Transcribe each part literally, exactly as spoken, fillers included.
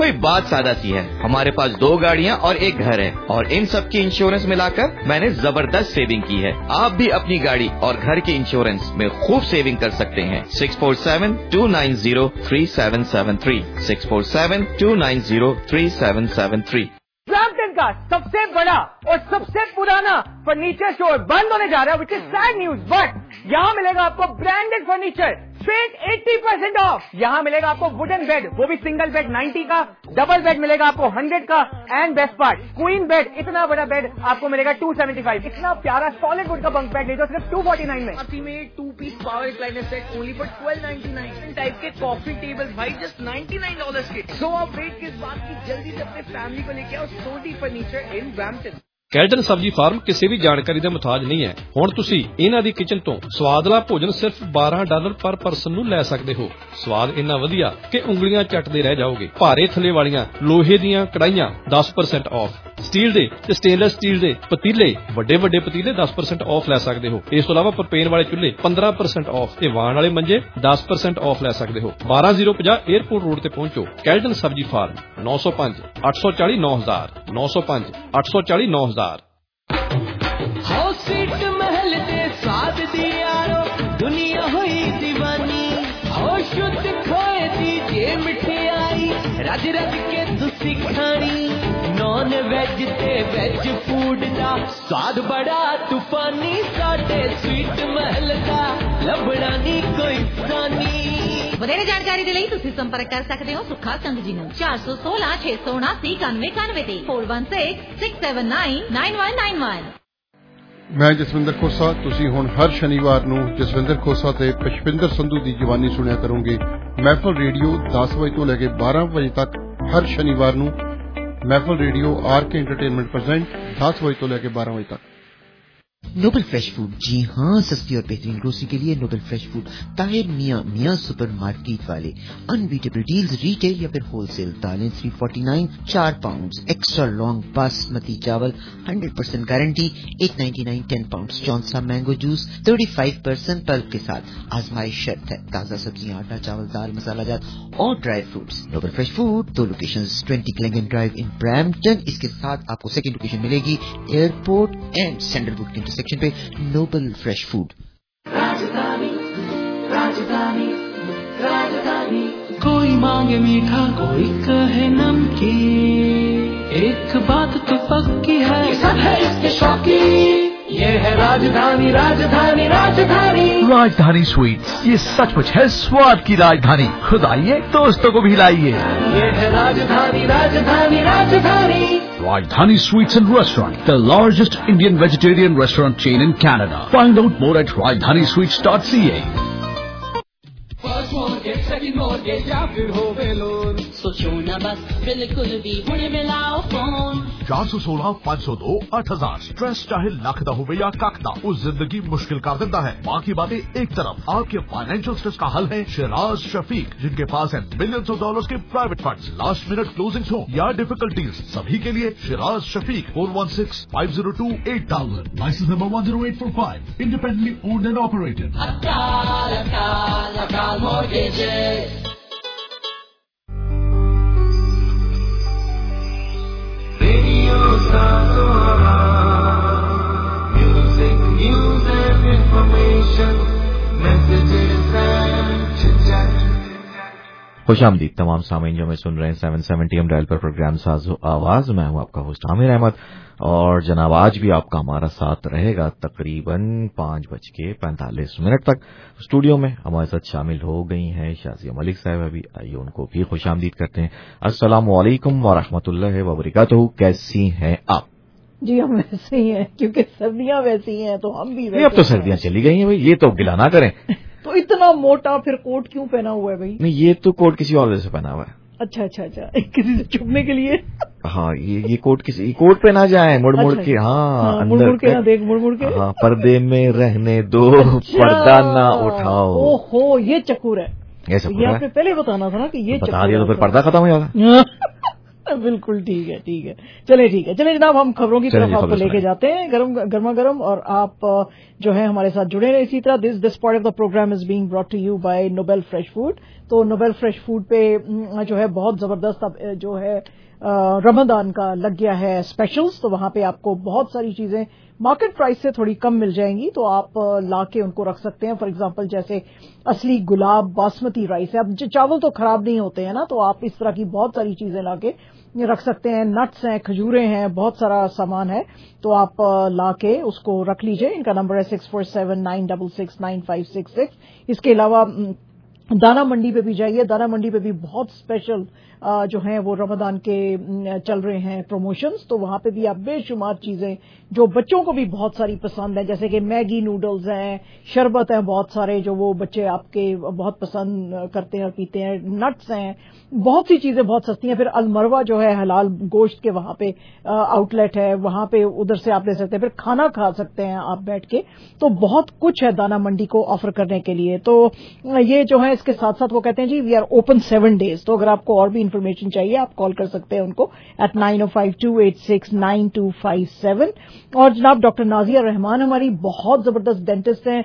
کوئی بات سادہ سی ہے، ہمارے پاس دو گاڑیاں اور ایک گھر ہے اور ان سب کی انشورنس ملا کر میں نے زبردست سیونگ کی ہے۔ آپ بھی اپنی گاڑی اور گھر کی انشورنس میں خوب سیونگ کر سکتے ہیں۔ Six four seven two nine zero three seven seven three six four seven two nine zero three seven seven three Brampton کا سب سے بڑا اور سب سے پرانا فرنیچر اسٹور بند ہونے جا رہا ہے، which is sad news, but یہاں ملے گا آپ کو branded furniture straight eighty percent off. یہاں ملے گا آپ کو ووڈن بیڈ، وہ بھی سنگل بیڈ نائنٹی کا، ڈبل بیڈ ملے گا آپ کو ہنڈریڈ کا، and best part queen bed, اتنا بڑا بیڈ آپ کو ملے گا ٹو سیونٹی فائیو۔ اتنا پیارا سالڈ ووڈ کا بنک بیڈ لے جو صرف ٹو فورٹی نائن میں۔ میں two piece power recliner set only for twelve ninety nine type کے کافی ٹیبل بھائی جسٹ نائنٹی نائن ڈالرس کے۔ سو آپ ویٹ کس بات کی، جلدی سے اپنے فیملی کو لے کے آؤ سوٹی فرنیچر ان برامپٹن۔ ਕੈਲਟਨ ਸਬਜ਼ੀ ਫਾਰਮ ਕਿਸੇ ਵੀ ਜਾਣਕਾਰੀ ਦਾ ਮੁਤਾਜ ਨਹੀਂ ਹੈ। ਹੁਣ ਤੁਸੀਂ ਇਹਨਾਂ ਦੀ ਕਿਚਨ ਤੋਂ ਸਵਾਦਲਾ ਭੋਜਨ ਸਿਰਫ ਬਾਰਾਂ ਡਾਲਰ ਪਰ ਪਰਸਨ ਨੂੰ ਲੈ ਸਕਦੇ ਹੋ। ਸਵਾਦ ਇੰਨਾ ਵਧੀਆ ਕਿ ਉਂਗਲੀਆਂ ਚੱਟਦੇ ਰਹਿ ਜਾਓਗੇ। ਭਾਰੇ ਥੱਲੇ ਵਾਲੀਆਂ ਲੋਹੇ ਦੀਆਂ ਕੜਾਈਆਂ ਦਸ ਪਰਸੈਂਟ ਆਫ, ਸਟੀਲ ਦੇ ਤੇ ਸਟੇਨਲੈਸ ਸਟੀਲ ਦੇ ਪਤੀਲੇ, ਵੱਡੇ ਵੱਡੇ ਪਤੀਲੇ ਦਸ ਪਰਸੈਂਟ ਆਫ ਲੈ ਸਕਦੇ ਹੋ। ਇਸ ਤੋਂ ਇਲਾਵਾ ਪ੍ਰੋਪੇਨ ਵਾਲੇ ਚੁੱਲ੍ਹੇ ਪੰਦਰਾਂ ਪਰਸੈਂਟ ਆਫ ਤੇ ਵਾਣ ਵਾਲੇ ਮੰਜੇ ਦਸ ਪਰਸੈਂਟ ਆਫ ਲੈ ਸਕਦੇ ਹੋ। ਬਾਰਾਂ ਜ਼ੀਰੋ ਪੰਜਾਹ 에ਅਰਪੋਰਟ ਰੋਡ ਤੇ ਪਹੁੰਚੋ। ਕੈਲਟਨ ਸਬਜ਼ੀ ਫਾਰਮ ਨੌ ਸੌ ਪੰਜ ਅੱਠ ਸੌ ਚਾਲੀ ਨੌ ਹਜ਼ਾਰ ਨੌ ਸੌ ਪੰਜ ਅੱਠ ਸੌ ਚਾਲੀ ਨੌ ਹਜ਼ਾਰ। سویٹ محل دے ساتھ دی یارو دنیا ہوئی دیوانی، ہو شد کھوئے دی جے مٹھائی رج رج کے تسی کھانی، نان ویج تے ویج فوڈ دا سواد بڑا طوفانی، ساڈے سویٹ محل دا لبڑا نہیں کوئی ثانی۔ ਵਧੇਰੇ ਜਾਣਕਾਰੀ ਦੇ ਲਈ ਤੁਸੀਂ ਸੰਪਰਕ ਕਰ ਸਕਦੇ ਹੋ ਸੁੱਖਾ ਸੰਘ ਜੀ ਨੂੰ ਚਾਰ ਸੌ ਸੋਲਾਂ ਛੇ ਸੌ ਉਨਾਸੀ ਇਕਾਨਵੇਂ ਇਕਾਨਵੇਂ ਤੇ four one six six seven nine nine one nine one। ਮੈਂ ਜਸਵਿੰਦਰ ਖੋਸਾ। ਤੁਸੀਂ ਹੁਣ ਹਰ ਸ਼ਨੀਵਾਰ ਨੂੰ ਜਸਵਿੰਦਰ ਖੋਸਾ ਤੇ ਪੁਸ਼ਪਿੰਦਰ ਸੰਧੂ ਦੀ ਜਵਾਨੀ ਸੁਣਿਆ ਕਰੋਗੇ। ਮਹਿਫਲ ਰੇਡੀਓ ਦਸ ਵਜੇ ਤੋਂ ਲੈ ਕੇ ਬਾਰਾਂ ਵਜੇ ਤੱਕ ਹਰ ਸ਼ਨੀਵਾਰ ਨੂੰ ਮਹਿਫਲ radio R K entertainment present ਦਸ ਵਜੇ ਤੋਂ ਲੈ ਕੇ ਬਾਰਾਂ ਵਜੇ ਤੱਕ। نوبل فریش فوڈ، جی ہاں، سستی اور بہترین گروسری کے لیے Nobel Fresh food, Tahir Mian Mian supermarket والے۔ انبیٹیبل ڈیلز ریٹیل یا پھر ہول سیل۔ دالیں تھری فورٹی نائن چار پاؤنڈ، ایکسٹرا لانگ باسمتی چاول hundred percent guarantee eight ninety nine ten pound. جونسا mango juice thirty five percent pulp کے ساتھ، آزمائش شرط ہے۔ تازہ سبزیاں، آٹا چاول، دال، مسالہ جات اور dry fruits. Noble Fresh Food دو location, twenty Clingan drive in Brampton, اس کے ساتھ آپ کو سیکنڈ لوکیشن ملے گی ایئرپورٹ اینڈ سینڈل ووڈ کے سیکشن پہ نوبل فریش فوڈ۔ کوئی مانگے میٹھا کوئی کہے نمکین، ایک بات تو پکی ہے سب ہے اس کے شوقین، یہ ہے راجدھانی راجدھانی راجدھانی راجدھانی سویٹس، یہ سچ مچ ہے سواد کی راجدھانی۔ خود آئیے دوستوں کو بھی لائیے۔ یہ ہے Rajdhani Rajdhani Rajdhani Rajdhani Sweets and Restaurant, the largest Indian vegetarian restaurant chain in Canada. Find out more at rajdhani sweets dot c a. First mortgage, second mortgage یا پھر ہو لون، سوچو نہ بس بالکل بھی ہن ملاؤ فون۔ چار سو سولہ پانچ سو دو آٹھ ہزار۔ اسٹریس چاہے لاکھ دا ہوئے یا کاک دا، اس زندگی مشکل کر دیتا ہے۔ باقی باتیں ایک طرف، آپ کے فائنینشیل اسٹریس کا حل ہے شیراز شفیق، جن کے پاس ہے ملینز آف ڈالرز کے private funds, last minute closings ہوں یا ڈیفیکلٹیز، سبھی کے لیے Shiraz Shafiq four one six five zero two eight thousand, license number one zero eight four five, independently owned and operated. Akal Akal Akal mortgages. خوش آمدید تمام سامعین جو ہمیں سن رہے ہیں سیون سیونٹی ایم ڈائل پر پروگرام ساز و آواز۔ میں ہوں آپ کا ہوسٹ عامر احمد، اور جناب آج بھی آپ کا ہمارا ساتھ رہے گا تقریباً پانچ بج کے پینتالیس منٹ تک۔ اسٹوڈیو میں ہمارے ساتھ شامل ہو گئی ہیں شازیہ ملک صاحب، ابھی آئیے ان کو بھی خوش آمدید کرتے ہیں۔ السلام علیکم ورحمۃ اللہ وبرکاتہ، کیسی ہیں آپ؟ جی ہم ویسے ہی ہیں، کیونکہ سردیاں ویسی ہیں تو ہم بھی ویسے۔ اب تو سردیاں چلی گئی ہیں بھائی، یہ تو گلا نہ کریں۔ تو اتنا موٹا پھر کوٹ کیوں پہنا ہوا ہے بھائی؟ نہیں، یہ تو کوٹ کسی اور وجہ سے پہنا ہوا ہے۔ اچھا اچھا اچھا، کسی سے چھپنے کے لیے؟ ہاں، یہ یہ کوٹ کسی کوٹ پہ نہ جائیں مڑ مڑ کے۔ ہاں، مڑ مڑ کے نہ دیکھ، مڑ مڑ کے۔ ہاں، پردے میں رہنے دو، پردہ نہ اٹھاؤ۔ او ہو، یہ چکور ہے، یہ آپ نے پہلے بتانا تھا نا کہ یہ بتا دیا تو پھر پردہ ختم ہو جاتا۔ بالکل ٹھیک ہے ٹھیک ہے، چلے ٹھیک ہے، چلے جناب، ہم خبروں کی طرف آپ کو لے کے جاتے ہیں گرم گرما گرم، اور آپ جو ہے ہمارے ساتھ جڑے رہے اسی طرح۔ This this part of the programme is being brought to you by Noble Fresh Food. تو نوبل فریش فوڈ پہ جو ہے بہت زبردست اب جو ہے رمضان کا لگ گیا ہے اسپیشلز، تو وہاں پہ آپ کو بہت ساری چیزیں مارکیٹ پرائس سے تھوڑی کم مل جائیں گی، تو آپ لا کے ان کو رکھ سکتے ہیں. فار ایگزامپل جیسے اصلی گلاب باسمتی رائس ہے، اب چاول تو خراب نہیں ہوتے ہیں نا، تو آپ اس طرح کی بہت ساری چیزیں لا کے رکھ سکتے ہیں. نٹس ہیں، کھجوریں ہیں، بہت سارا سامان ہے، تو آپ لا کے اس کو رکھ لیجئے. ان کا نمبر ہے six four seven nine double six nine five six six. اس کے علاوہ دانا منڈی پہ بھی جائیے، دانا منڈی پہ بھی بہت اسپیشل جو ہیں وہ رمضان کے چل رہے ہیں پروموشنز، تو وہاں پہ بھی آپ بے شمار چیزیں جو بچوں کو بھی بہت ساری پسند ہیں، جیسے کہ میگی نوڈلز ہیں، شربت ہیں بہت سارے جو وہ بچے آپ کے بہت پسند کرتے ہیں اور پیتے ہیں، نٹس ہیں، بہت سی چیزیں بہت سستی ہیں. پھر المروہ جو ہے حلال گوشت کے وہاں پہ آؤٹ لیٹ ہے، وہاں پہ ادھر سے آپ لے سکتے ہیں. پھر کھانا کھا سکتے ہیں آپ بیٹھ کے، تو بہت کچھ ہے دانا منڈی کو آفر کرنے کے لیے. تو یہ جو ہے اس کے ساتھ ساتھ وہ کہتے ہیں جی we are open seven days, تو اگر آپ کو اور بھی انفارمیشن چاہیے آپ کال کر سکتے ہیں ان کو eight nine O five two eight six nine two five seven. اور جناب ڈاکٹر نازیہ رحمان ہماری بہت زبردست ڈینٹسٹ ہیں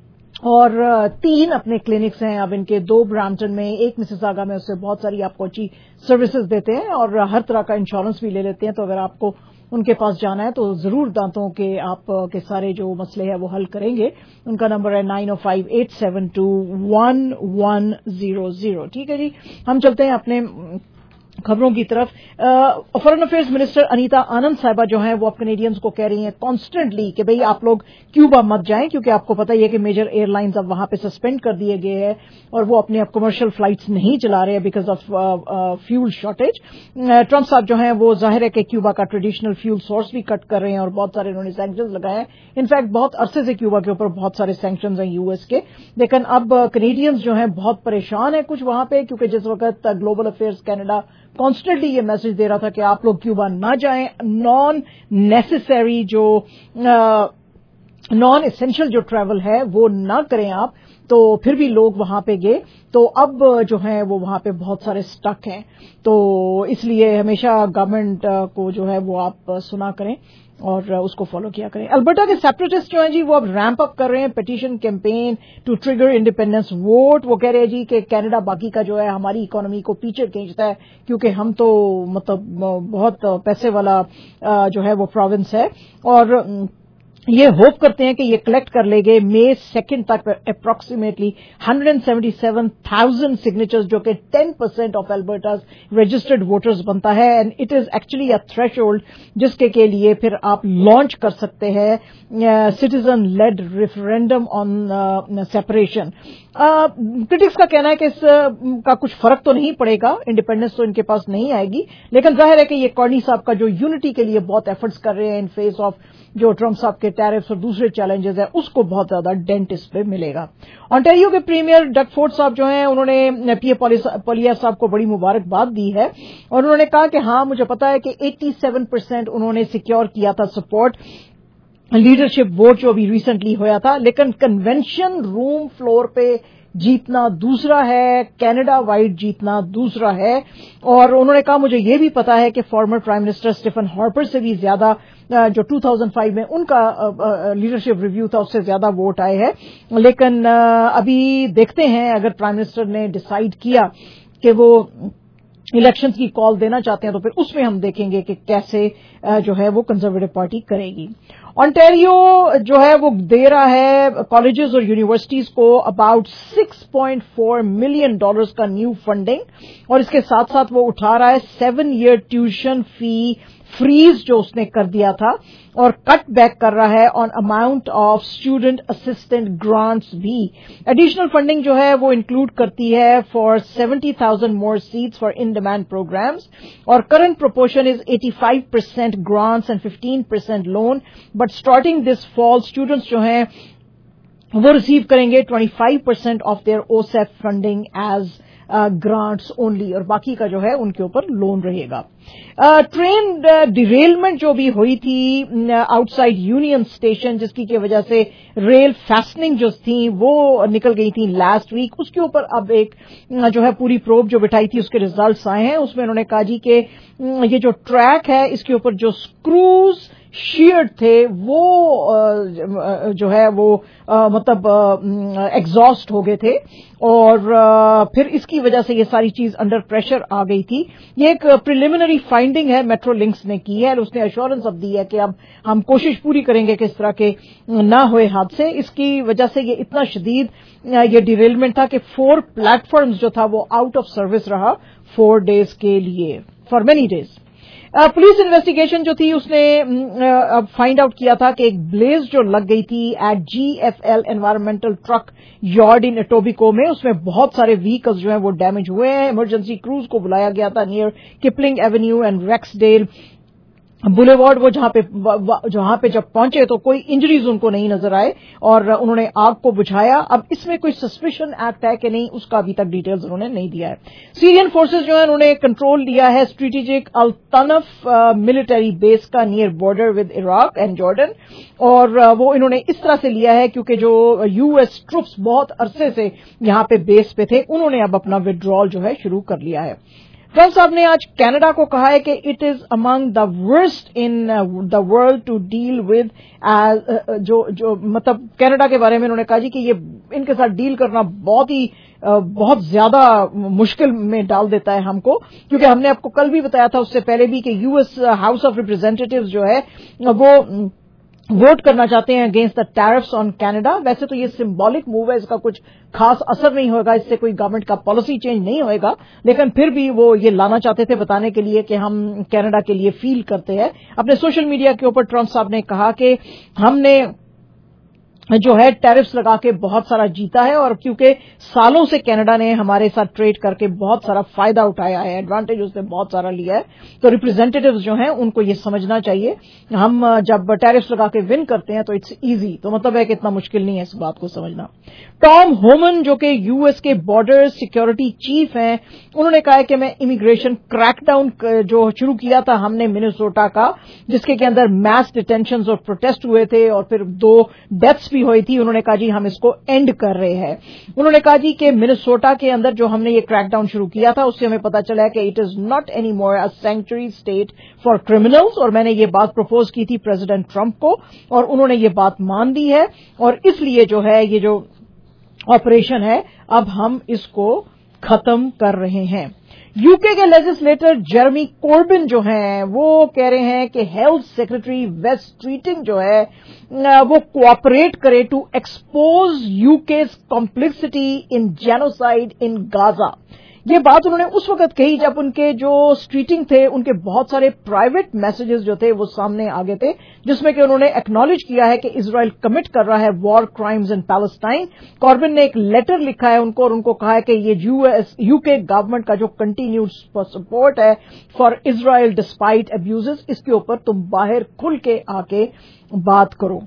اور تین اپنے کلینکس ہیں اب ان کے، دو برامپٹن میں، ایک مسیساگا میں. اس سے بہت ساری آپ کو اچھی سروسز دیتے ہیں اور ہر طرح کا انشورنس بھی لے لیتے ہیں. تو اگر آپ کو ان کے پاس جانا ہے تو ضرور دانتوں کے آپ کے سارے جو مسئلے ہیں وہ حل کریں گے. ان کا نمبر ہے nine O five eight seven two one one zero zero. ٹھیک ہے جی، ہم چلتے ہیں اپنے خبروں کی طرف. Foreign affairs minister Anita Anand صاحبہ جو ہیں وہ اب کینیڈینز کو کہہ رہی ہیں کانسٹنٹلی کہ بھئی آپ لوگ کیوبا مت جائیں، کیونکہ آپ کو پتہ ہی ہے کہ میجر ایئر لائنز اب وہاں پہ سسپینڈ کر دیے گئے ہیں اور وہ اپنے اب کمرشل فلائٹس نہیں چلا رہے because of fuel shortage. Trump صاحب جو ہیں وہ ظاہر ہے کہ کیوبا کا ٹریڈیشنل فیول سورس بھی کٹ کر رہے ہیں اور بہت سارے انہوں نے سینکشنز لگائے ہیں. انفیکٹ بہت عرصے سے کیوبا کے اوپر بہت سارے سینکشنز ہیں یو ایس کے، لیکن اب کینیڈینز جو ہیں بہت پریشان ہیں کچھ وہاں پہ، کیونکہ جس وقت گلوبل افیئرز کینیڈا کانسٹنٹلی یہ میسج دے رہا تھا کہ آپ لوگ کیوبا نہ جائیں، نان نیسیسری جو نان اسینشل جو ٹریول ہے وہ نہ کریں آپ، تو پھر بھی لوگ وہاں پہ گئے. تو اب جو ہیں وہ وہاں پہ بہت سارے سٹک ہیں، تو اس لیے ہمیشہ گورنمنٹ کو جو ہے وہ آپ سنا کریں اور اس کو فالو کیا کریں. البرٹا کے سیپریٹسٹ جو ہیں جی وہ اب ریمپ اپ کر رہے ہیں petition campaign to trigger independence vote. وہ کہہ رہے ہیں جی کہ کینیڈا باقی کا جو ہے ہماری اکانومی کو پیچھے کھینچتا ہے کیونکہ ہم تو مطلب بہت پیسے والا جو ہے وہ پروونس ہے، اور یہ ہوپ کرتے ہیں کہ یہ کلیکٹ کر لے گے مئی سیکنڈ تک approximately one hundred seventy seven thousand signatures, جو کہ ten percent of Alberta's registered voters بنتا ہے. And it is actually a threshold جس کے کے لیے پھر آپ لانچ کر سکتے ہیں citizen led referendum on separation. Critics کا کہنا ہے کہ اس کا کچھ فرق تو نہیں پڑے گا، انڈیپینڈنس تو ان کے پاس نہیں آئے گی، لیکن ظاہر ہے کہ یہ کارنی صاحب کا جو یونٹی کے لیے بہت ایفرٹس کر رہے ہیں ان فیس آف جو ٹرمپ صاحب کے ٹیرفس اور دوسرے چیلنجز ہیں، اس کو بہت زیادہ ڈینٹ اس پہ ملے گا. آنٹیریو کے پریمیئر ڈگ فورڈ صاحب جو ہیں انہوں نے پی اے پولیا صاحب کو بڑی مبارکباد دی ہے اور انہوں نے کہا کہ ہاں مجھے پتا ہے کہ ایٹی سیون پرسینٹ انہوں نے سیکیور کیا تھا سپورٹ لیڈرشپ ووٹ جو ابھی ریسنٹلی ہوا تھا، لیکن کنونشن روم فلور پہ جیتنا دوسرا ہے، کینیڈا وائڈ جیتنا دوسرا ہے. اور انہوں نے کہا مجھے یہ بھی پتا ہے کہ former prime minister Stephen Harper سے بھی زیادہ جو ٹو تھاؤزینڈ فائیو میں ان کا لیڈرشپ ریویو تھا اس سے زیادہ ووٹ آئے ہیں، لیکن ابھی دیکھتے ہیں اگر پرائم منسٹر نے ڈیسائیڈ کیا کہ وہ الیکشنز کی کال دینا چاہتے ہیں تو پھر اس میں ہم دیکھیں گے کہ کیسے جو ہے وہ کنزرویٹو پارٹی کرے گی. آنٹیریو جو ہے وہ دے رہا ہے کالجز اور یونیورسٹیز کو about six point four million dollars کا نیو فنڈنگ، اور اس کے ساتھ ساتھ وہ اٹھا رہا ہے seven year tuition fee freeze جو اس نے کر دیا تھا، اور کٹ بیک کر رہا ہے on amount of student assistant grants بھی. ایڈیشنل فنڈنگ جو ہے وہ انکلوڈ کرتی ہے for seventy thousand more seats for in demand programs, اور current proportion is eighty five percent grants and fifteen percent loan. But starting this fall students جو ہیں وہ ریسیو کریں گے twenty five percent of their OSAP funding as grants only, اور باقی کا جو ہے ان کے اوپر لون رہے گا. ٹرین ڈیریلمنٹ جو بھی ہوئی تھی آؤٹ سائڈ یونین اسٹیشن جس کی کی وجہ سے ریل فیسٹنگ جو تھیں وہ نکل گئی تھیں لاسٹ ویک، اس کے اوپر اب ایک جو ہے پوری پروب جو بٹھائی تھی اس کے ریزلٹس آئے ہیں. اس میں انہوں نے کہا جی کہ یہ جو ٹریک ہے اس کے اوپر جو اسکروز شیئرڈ تھے وہ جو ہے وہ مطلب ایگزاسٹ ہو گئے تھے اور پھر اس کی وجہ سے یہ ساری چیز انڈر پریشر آ گئی تھی. یہ ایک پریلیمنری فائنڈنگ ہے میٹرو لنکس نے کی ہے اور اس نے ایشورنس اب دی ہے کہ اب ہم کوشش پوری کریں گے کہ اس طرح کے نہ ہوئے حادثے. اس کی وجہ سے یہ اتنا شدید یہ ڈیریلمنٹ تھا کہ فور پلیٹ فارمز جو تھا وہ آؤٹ آف سروس رہا فور ڈیز کے لیے for many days. Police investigation جو تھی اس نے فائنڈ آؤٹ کیا تھا کہ ایک بلیز جو لگ گئی تھی at G F L environmental truck yard in Etobicoke میں, اس میں بہت سارے وہیکلز جو ہیں وہ ڈیمیج ہوئے ہیں. ایمرجنسی کروز کو بلایا گیا تھا near Kipling Avenue and Rexdale Boulevard. وہ جہاں پہ جہاں پہ جب پہنچے تو کوئی انجریز ان کو نہیں نظر آئے اور انہوں نے آگ کو بجھایا. اب اس میں کوئی سسپیشن ایکٹ ہے کہ نہیں اس کا ابھی تک ڈیٹیلز انہوں نے نہیں دیا ہے. سیرین فورسز جو ہے انہوں نے کنٹرول لیا ہے اسٹریٹجک الطنف ملٹری بیس کا near border with Iraq and Jordan اور وہ انہوں نے اس طرح سے لیا ہے کیونکہ جو یو ایس ٹروپس بہت عرصے سے یہاں پہ بیس پہ تھے انہوں نے اب اپنا ودرال جو ہے شروع کر لیا ہے. ٹرمپ صاحب نے آج کینیڈا کو کہا ہے کہ it is among the worst in the world to deal with جو جو مطلب کینیڈا کے بارے میں انہوں نے کہا جی کہ یہ ان کے ساتھ ڈیل کرنا بہت ہی بہت زیادہ مشکل میں ڈال دیتا ہے ہم کو, کیونکہ ہم نے آپ کو کل بھی بتایا تھا اس سے پہلے بھی کہ U S House of Representatives جو ہے وہ ووٹ کرنا چاہتے ہیں against the tariffs on Canada. ویسے تو یہ سمبولک موو ہے, اس کا کچھ خاص اثر نہیں ہوگا, اس سے کوئی گورنمنٹ کا پالیسی چینج نہیں ہوئے گا, لیکن پھر بھی وہ یہ لانا چاہتے تھے بتانے کے لیے کہ ہم کینیڈا کے لیے فیل کرتے ہیں. اپنے سوشل میڈیا کے اوپر ٹرمپ صاحب نے کہا کہ ہم نے جو ہے ٹیرفس لگا کے بہت سارا جیتا ہے اور کیونکہ سالوں سے کینیڈا نے ہمارے ساتھ ٹریڈ کر کے بہت سارا فائدہ اٹھایا ہے, ایڈوانٹیج اس نے بہت سارا لیا ہے, تو ریپرزینٹیٹیوز جو ہیں ان کو یہ سمجھنا چاہیے ہم جب ٹیرفس لگا کے ون کرتے ہیں تو اٹس ایزی, تو مطلب ہے کہ اتنا مشکل نہیں ہے اس بات کو سمجھنا. ٹام ہومن جو کہ یو ایس کے بارڈر سیکیورٹی چیف ہیں انہوں نے کہا ہے کہ میں امیگریشن کریک ڈاؤن جو شروع کیا تھا ہم نے منیسوٹا کا جس کے اندر میس ڈیٹینشنز اور پروٹیسٹ ہوئے تھے اور پھر دو ڈیتھس ہوئی تھی, انہوں نے کہا جی ہم اس کو اینڈ کر رہے ہیں. انہوں نے کہا جی کہ منیسوٹا کے اندر جو ہم نے یہ کریک ڈاؤن شروع کیا تھا اس سے ہمیں پتا چلا ہے کہ it is not any more a sanctuary state for criminals, اور میں نے یہ بات پروپوز کی تھی پریزیڈنٹ ٹرمپ کو اور انہوں نے یہ بات مان لی ہے اور اس لیے جو ہے یہ جو آپریشن ہے اب ہم اس کو ختم کر رہے ہیں. یو کے کے لیجسلیٹر جیرمی کوربن جو ہیں وہ کہہ رہے ہیں کہ ہیلتھ سیکرٹری ویس اسٹریٹنگ جو ہے وہ کوآپریٹ کرے to expose U K's complexity in genocide in Gaza. یہ بات انہوں نے اس وقت کہی جب ان کے جو اسٹریٹنگ تھے ان کے بہت سارے پرائیویٹ میسجز جو تھے وہ سامنے آ گئے تھے جس میں کہ انہوں نے ایکنالج کیا ہے کہ اسرائیل کمٹ کر رہا ہے war crimes in Palestine. Corbyn نے ایک لیٹر لکھا ہے ان کو اور ان کو کہا ہے کہ یہ U S U K government کا جو کنٹینیوڈ سپورٹ ہے فار اسرائیل ڈسپائٹ ابیوزز اس کے اوپر تم باہر کھل کے آ کے بات کرو.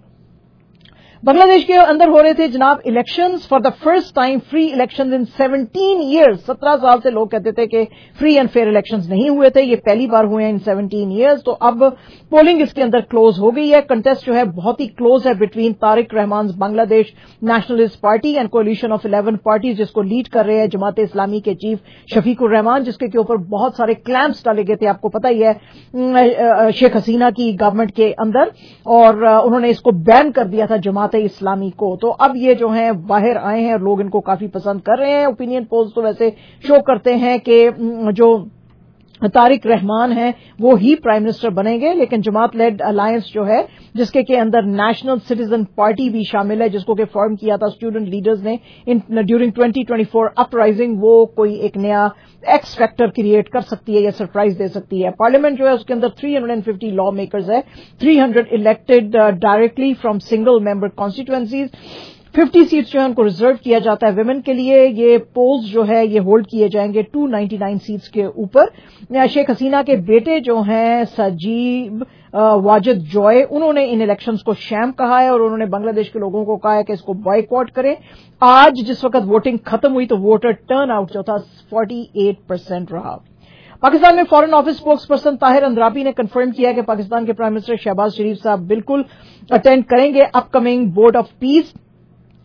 بنگلہ دیش کے اندر ہو رہے تھے جناب elections for the first time free elections in seventeen years. سترہ سال سے لوگ کہتے تھے کہ فری اینڈ فیئر الیکشنز نہیں ہوئے تھے, یہ پہلی بار ہوئے ہیں ان سیونٹین ایئرز. تو اب پولنگ اس کے اندر کلوز ہو گئی ہے. کنٹیسٹ جو ہے بہت ہی کلوز ہے between Tarique Rahman Bangladesh Nationalist Party and coalition of eleven parties جس کو لیڈ کر رہے ہیں جماعت اسلامی کے چیف شفیق الرحمان, جس کے اوپر بہت سارے کلیمز ڈالے گئے تھے آپ کو پتہ ہی ہے شیخ حسینہ کی گورنمنٹ کے اندر, اور انہوں نے اس کو بین کر دیا تھا جماعت اسلامی کو. تو اب یہ جو ہیں باہر آئے ہیں اور لوگ ان کو کافی پسند کر رہے ہیں. اوپینین پولز تو ویسے شو کرتے ہیں کہ جو طارق رحمان ہیں وہ ہی پرائم منسٹر بنیں گے, لیکن جماعت لیڈ الائنس جو ہے جس کے کے اندر نیشنل سٹیزن پارٹی بھی شامل ہے جس کو کہ فارم کیا تھا اسٹوڈنٹ لیڈرز نے during twenty twenty four uprising, وہ کوئی ایک نیا ایکس فیکٹر کریٹ کر سکتی ہے یا سرپرائز دے سکتی ہے. پارلیمنٹ جو ہے اس کے اندر three hundred fifty lawmakers ہے, three hundred elected directly from single member constituencies, fifty seats جو ہے ان کو ریزرو کیا جاتا ہے ویمن کے لیے. یہ پولز جو ہے یہ ہولڈ کیے جائیں گے ٹو نائنٹی نائن سیٹس کے اوپر. شیخ حسینہ کے بیٹے جو ہیں سجیب واجد جوائے انہوں نے ان الیکشنز کو شام کہا ہے اور انہوں نے بنگلہ دیش کے لوگوں کو کہا ہے کہ اس کو بائیکاٹ کریں. آج جس وقت ووٹنگ ختم ہوئی تو ووٹر ٹرن آؤٹ جو تھا فورٹی ایٹ پرسینٹ رہا. پاکستان میں foreign office spokesperson Tahir Andrabi نے کنفرم کیا کہ پاکستان کے پرائم منسٹر شہباز شریف صاحب بالکل اٹینڈ کریں گے upcoming board of peace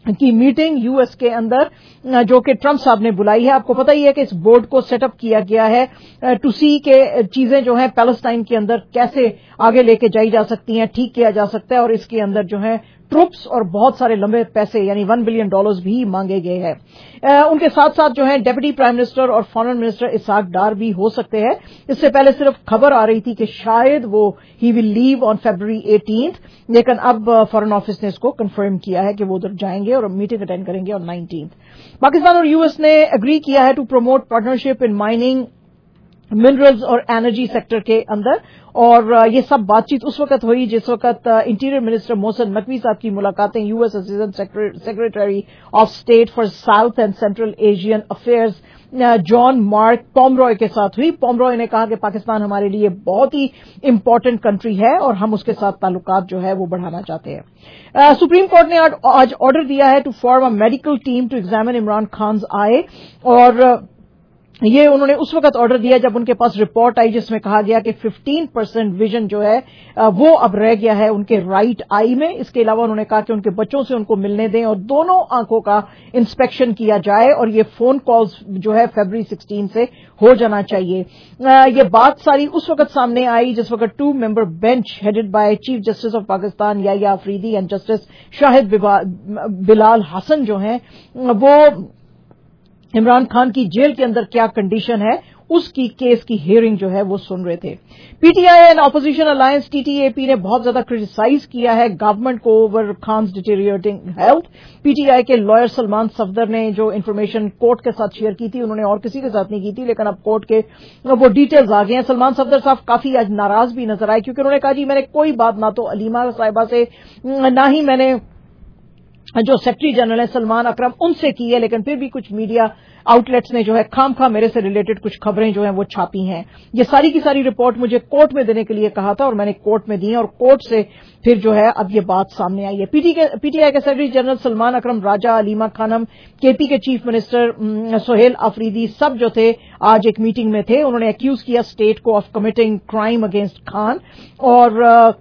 की मीटिंग यूएस के अंदर जो कि ट्रंप साहब ने बुलाई है। आपको पता ही है कि इस बोर्ड को सेटअप किया गया है टू सी के चीजें जो हैं पैलेस्टाइन के अंदर कैसे आगे लेके जाई जा सकती हैं, ठीक किया जा सकता है, और इसके अंदर जो है ट्रुप्स और बहुत सारे लंबे पैसे यानी वन बिलियन डॉलर्स भी मांगे गए हैं। उनके साथ साथ जो है डेप्यूटी प्राइम मिनिस्टर और फॉरेन मिनिस्टर इसाक डार भी हो सकते हैं। इससे पहले सिर्फ खबर आ रही थी कि शायद वो ही will leave on February eighteenth, लेकिन अब फॉरेन ऑफिस ने इसको कंफर्म किया है कि वो उधर जाएंगे और मीटिंग अटेंड करेंगे ऑन नाइनटीन्थ। पाकिस्तान और यूएस ने एग्री किया है to promote partnership in mining, minerals और एनर्जी सेक्टर के अंदर, और ये सब बातचीत उस वक्त हुई जिस वक्त इंटीरियर मिनिस्टर मोहसिन नकवी साहब की मुलाकातें US assistant secretary of state for South and Central Asian affairs John Mark Pomeroy के साथ हुई। पोमरॉय ने कहा कि पाकिस्तान हमारे लिए बहुत ही इंपॉर्टेंट कंट्री है और हम उसके साथ ताल्लुकात जो है वो बढ़ाना चाहते हैं। सुप्रीम कोर्ट ने आज ऑर्डर दिया है to form a medical team to examine Imran Khan आए, और ये उन्होंने उस वक्त ऑर्डर दिया जब उनके पास रिपोर्ट आई जिसमें कहा गया कि पंद्रह परसेंट विजन जो है वो अब रह गया है उनके राइट आई में। इसके अलावा उन्होंने कहा कि उनके बच्चों से उनको मिलने दें और दोनों आंखों का इंस्पेक्शन किया जाए, और ये फोन कॉल्स जो है फरवरी सोलह से हो जाना चाहिए। ये बात सारी उस वक्त सामने आई जिस वक्त two member bench headed by chief justice of Pakistan Yahya Afridi and justice Shahid Bilal Hassan जो हैं वो इमरान खान की जेल के अंदर क्या कंडीशन है उसकी केस की हियरिंग जो है वो सुन रहे थे। PTI and opposition alliance TTAP ने बहुत ज्यादा क्रिटिसाइज किया है गवर्नमेंट को over Khan's deteriorating health. PTI के लॉयर सलमान सफदर ने जो इन्फॉर्मेशन कोर्ट के साथ शेयर की थी, उन्होंने और किसी के साथ नहीं की थी, लेकिन अब कोर्ट के वो डिटेल्स आ गए हैं। सलमान सफदर साहब काफी आज नाराज भी नजर आए क्योंकि उन्होंने कहा जी मैंने कोई बात ना तो अलीमा साहिबा से ना ही मैंने जो सेक्रेटरी जनरल है सलमान अकरम उनसे की है, लेकिन फिर भी कुछ मीडिया आउटलेट्स ने जो है खामखा मेरे से रिलेटेड कुछ खबरें जो हैं वो छापी हैं। ये सारी की सारी रिपोर्ट मुझे कोर्ट में देने के लिए कहा था और मैंने कोर्ट में दी है, और कोर्ट से फिर जो है अब ये बात सामने आई है। पीटीआई के secretary general Salman Akram Raja, Aleema Khanum, KP के चीफ मिनिस्टर सोहेल अफरीदी सब जो थे आज एक मीटिंग में थे। उन्होंने एक्यूज किया स्टेट को of committing crime against Khan, और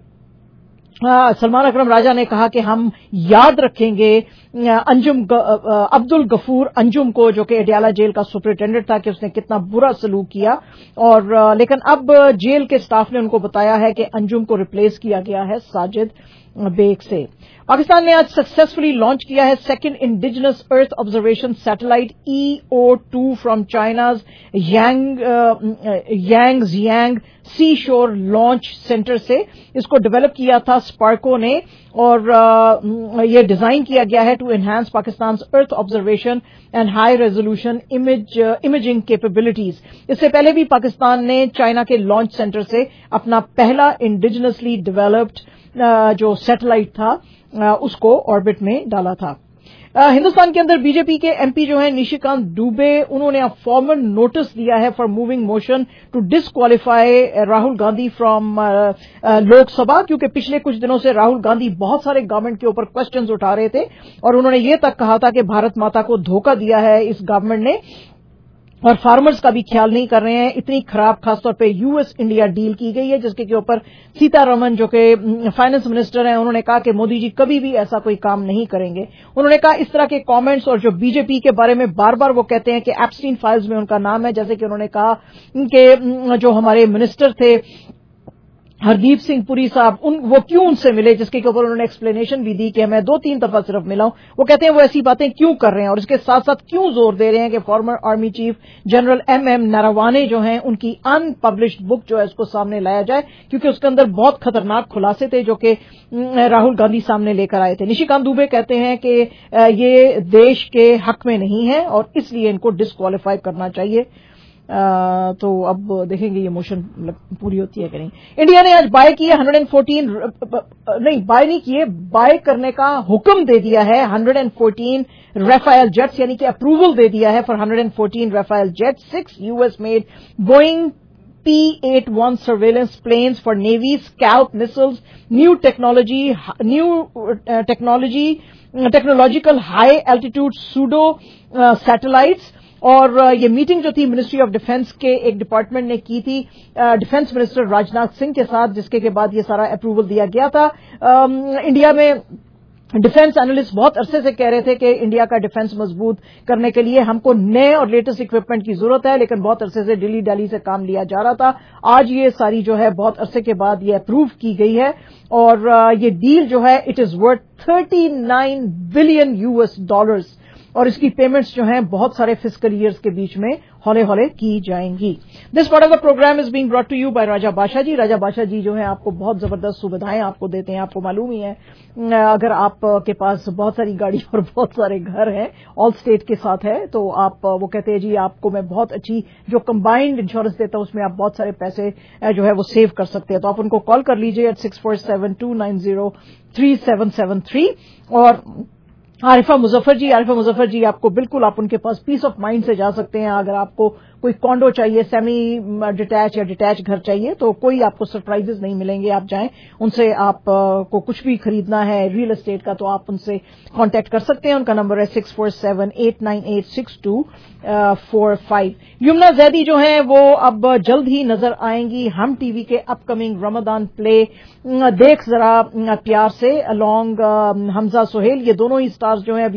सलमान अकरम राजा ने कहा कि हम याद रखेंगे अंजुम अब्दुल गफूर अंजुम को जो कि अडयाला जेल का सुपरिटेंडेंट था कि उसने कितना बुरा सलूक किया, और लेकिन अब जेल के स्टाफ ने उनको बताया है कि अंजुम को रिप्लेस किया गया है साजिद बेग से। पाकिस्तान ने आज सक्सेसफुली लॉन्च किया है second indigenous earth observation satellite E O two from China's Yang Yangjiang sea shore launch centre से। इसको डेवलप किया था स्पार्को ने, और uh, ये डिजाइन किया गया है to enhance Pakistan earth observation and high resolution image imaging capabilities. इससे पहले भी पाकिस्तान ने चाइना के लॉन्च सेंटर से अपना पहला इंडिजिनसली डेवलप्ड uh, जो सैटेलाइट था uh, उसको ऑर्बिट में डाला था। Uh, हिंदुस्तान के अंदर बीजेपी के एमपी जो हैं निशिकांत दुबे, उन्होंने अब फॉर्मल नोटिस दिया है for moving motion to disqualify Rahul Gandhi from Lok Sabha, क्योंकि पिछले कुछ दिनों से राहुल गांधी बहुत सारे गवर्नमेंट के ऊपर क्वेश्चंस उठा रहे थे और उन्होंने ये तक कहा था कि भारत माता को धोखा दिया है इस गवर्नमेंट ने और फार्मर्स का भी ख्याल नहीं कर रहे हैं। इतनी खराब खासतौर पे यूएस इंडिया डील की गई है जिसके के ऊपर सीतारमन जो कि फाइनेंस मिनिस्टर हैं उन्होंने कहा कि मोदी जी कभी भी ऐसा कोई काम नहीं करेंगे। उन्होंने कहा इस तरह के कमेंट्स और जो बीजेपी के बारे में बार बार वो कहते हैं कि एप्स्टीन फाइल्स में उनका नाम है, जैसे कि उन्होंने कहा कि जो हमारे मिनिस्टर थे हरदीप सिंह पुरी साहब उन वो क्यों उनसे मिले, जिसके ऊपर उन्होंने एक्सप्लेनेशन भी दी कि मैं दो तीन दफा सिर्फ मिला हूं। वो कहते हैं वो ऐसी बातें क्यों कर रहे हैं और इसके साथ साथ क्यों जोर दे रहे हैं कि former army chief general M M Naravane जो हैं उनकी अनपब्लिश्ड बुक जो है उसको सामने लाया जाए, क्योंकि उसके अंदर बहुत खतरनाक खुलासे थे जो कि राहुल गांधी सामने लेकर आए थे। निशिकांत दुबे कहते हैं कि ये देश के हक में नहीं है और इसलिए इनको डिस्क्वालीफाई करना चाहिए। आ, तो अब देखेंगे ये मोशन पूरी होती है कि नहीं। इंडिया ने आज बाय किए एक सौ चौदह नहीं बाय नहीं किए बाय करने का हुक्म दे दिया है एक सौ चौदह राफेल जेट्स, यानी कि अप्रूवल दे दिया है फॉर एक सौ चौदह Rafale jets, six US made Boeing P eighty-one surveillance planes for Navy, Scalp missiles, new technology, new uh, technology, uh, technological high altitude pseudo uh, satellites। और ये मीटिंग जो थी मिनिस्ट्री ऑफ डिफेंस के एक department ने की थी defence minister Rajnath Singh के साथ, जिसके के बाद ये सारा अप्रूवल दिया गया था। इंडिया में डिफेंस एनालिस्ट बहुत अरसे से कह रहे थे कि इंडिया का डिफेंस मजबूत करने के लिए हमको नए और लेटेस्ट इक्विपमेंट की जरूरत है, लेकिन बहुत अरसे से दिल्ली दिल्ली से काम लिया जा रहा था। आज ये सारी जो है बहुत अरसे के बाद ये अप्रूव की गई है और ये डील जो है it is worth thirty nine billion US dollars और इसकी पेमेंट्स जो हैं बहुत सारे फिस्कल ईयर्स के बीच में हौले हौले की जाएंगी। This part of the programme is being brought to you by Raja Badshah ji. राजा बादशाह जी जो है आपको बहुत जबरदस्त सुविधाएं आपको देते हैं। आपको मालूम ही है अगर आपके पास बहुत सारी गाड़ी और बहुत सारे घर हैं, ऑल स्टेट के साथ है, तो आप वो कहते हैं जी आपको मैं बहुत अच्छी जो कंबाइंड इंश्योरेंस देता हूं उसमें आप बहुत सारे पैसे जो है वो सेव कर सकते हैं। तो आप उनको कॉल कर लीजिए eight six four seven two nine zero three seven seven three. और आरिफा मुजफ्फर जी आरिफा मुजफ्फर जी आपको बिल्कुल आप उनके पास पीस ऑफ माइंड से जा सकते हैं। अगर आपको कोई कॉन्डो चाहिए, सेमी डिटैच या डिटैच घर चाहिए, तो कोई आपको सरप्राइजेस नहीं मिलेंगे। आप जाएं उनसे, आप को कुछ भी खरीदना है रियल एस्टेट का तो आप उनसे कांटेक्ट कर सकते हैं। उनका नंबर है six four seven eight nine eight six two four five. Yamuna Zaidi जो है वो अब जल्द ही नजर आएंगी हम टीवी के अपकमिंग रमजान प्ले देख जरा प्यार से अलॉन्ग हमजा सोहेल। ये दोनों ही स्टार्स जो हैं अभी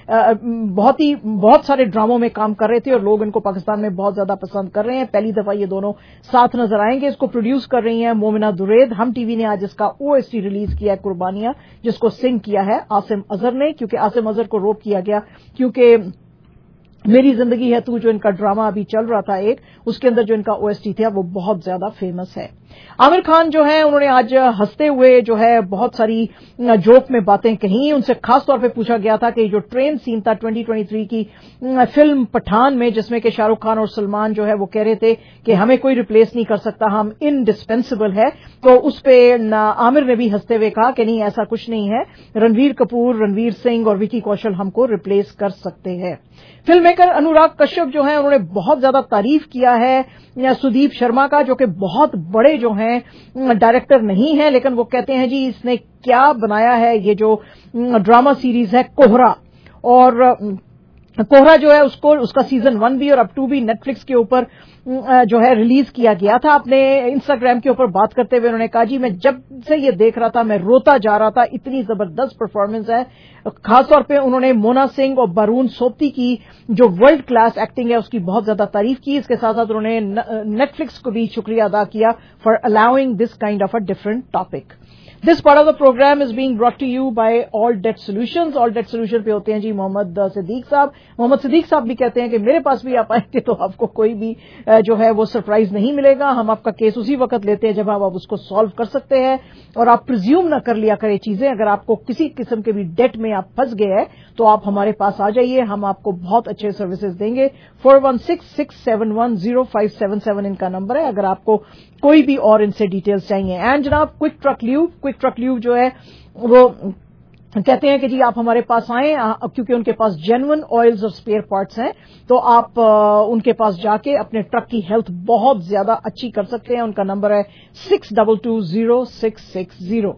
बहुत ही बहुत सारे ड्रामों में काम कर रहे थे और लोग इनको पाकिस्तान में बहुत ज्यादा पसंद कर रहे हैं। पहली दफा ये दोनों साथ नजर आएंगे। इसको प्रोड्यूस कर रही हैं मोमिना दुरैद। हम टीवी ने आज इसका ओएसटी रिलीज किया है कुर्बानियां, जिसको सिंग किया है आसिम अजहर ने, क्योंकि आसिम अजहर को रोक किया गया क्योंकि मेरी जिंदगी है तू जो इनका ड्रामा अभी चल रहा था एक, उसके अंदर जो इनका ओएसटी था वो बहुत ज्यादा फेमस है। आमिर खान जो है उन्होंने आज हंसते हुए जो है बहुत सारी जोक में बातें कही। उनसे खास तौर पे पूछा गया था कि जो ट्रेन सीन था ट्वेंटी ट्वेंटी थ्री की फिल्म पठान में, जिसमें कि शाहरुख खान और सलमान जो है वो कह रहे थे कि हमें कोई रिप्लेस नहीं कर सकता, हम इनडिस्पेंसिबल है, तो उस पे आमिर ने भी हंसते हुए कहा कि नहीं ऐसा कुछ नहीं है, रणवीर कपूर, रणवीर सिंह और विकी कौशल हमको रिप्लेस कर सकते हैं। फिल्म मेकर अनुराग कश्यप जो है उन्होंने बहुत ज्यादा तारीफ किया है सुदीप शर्मा का, जो कि बहुत बड़े जो हैं डायरेक्टर नहीं है, लेकिन वो कहते हैं जी इसने क्या बनाया है ये जो ड्रामा सीरीज है कोहरा। और कोहरा जो है उसको उसका सीजन वन भी और अब टू भी नेटफ्लिक्स के ऊपर जो है रिलीज किया गया था। अपने इंस्टाग्राम के ऊपर बात करते हुए उन्होंने कहा जी मैं जब से ये देख रहा था मैं रोता जा रहा था, इतनी जबरदस्त परफॉर्मेंस है। खासतौर पे उन्होंने मोना सिंह और बारून सोप्ती की जो वर्ल्ड क्लास एक्टिंग है उसकी बहुत ज्यादा तारीफ की। इसके साथ साथ उन्होंने नेटफ्लिक्स को भी शुक्रिया अदा किया for allowing this kind of a different topic. This part of the programme is being brought to you by all date solutions. All date solution पे होते हैं जी मोहम्मद सिद्दीक साहब। मोहम्मद सिद्दीक साहब भी कहते हैं कि मेरे पास भी आप आएंगे तो आपको कोई भी जो है वो सरप्राइज नहीं मिलेगा। हम आपका केस उसी वक्त लेते हैं जब आप उसको सॉल्व कर सकते हैं और आप प्रिज्यूम न कर लिया करें चीजें। अगर आपको किसी किस्म के भी डेट में आप फंस गए हैं तो आप हमारे पास आ जाइए, हम आपको बहुत अच्छे सर्विसेज देंगे। Four one six six seven one zero five seven seven इनका नंबर है अगर आपको कोई भी और इनसे डिटेल्स चाहिए। एंड जनाब quick truck lube quick truck lube जो है वो कहते हैं कि जी आप हमारे पास आएं क्योंकि उनके पास जेन्युइन ऑयल्स और स्पेयर पार्ट्स हैं, तो आप उनके पास जाके अपने ट्रक की हेल्थ बहुत ज्यादा अच्छी कर सकते हैं। उनका नंबर है six double two zero six six zero.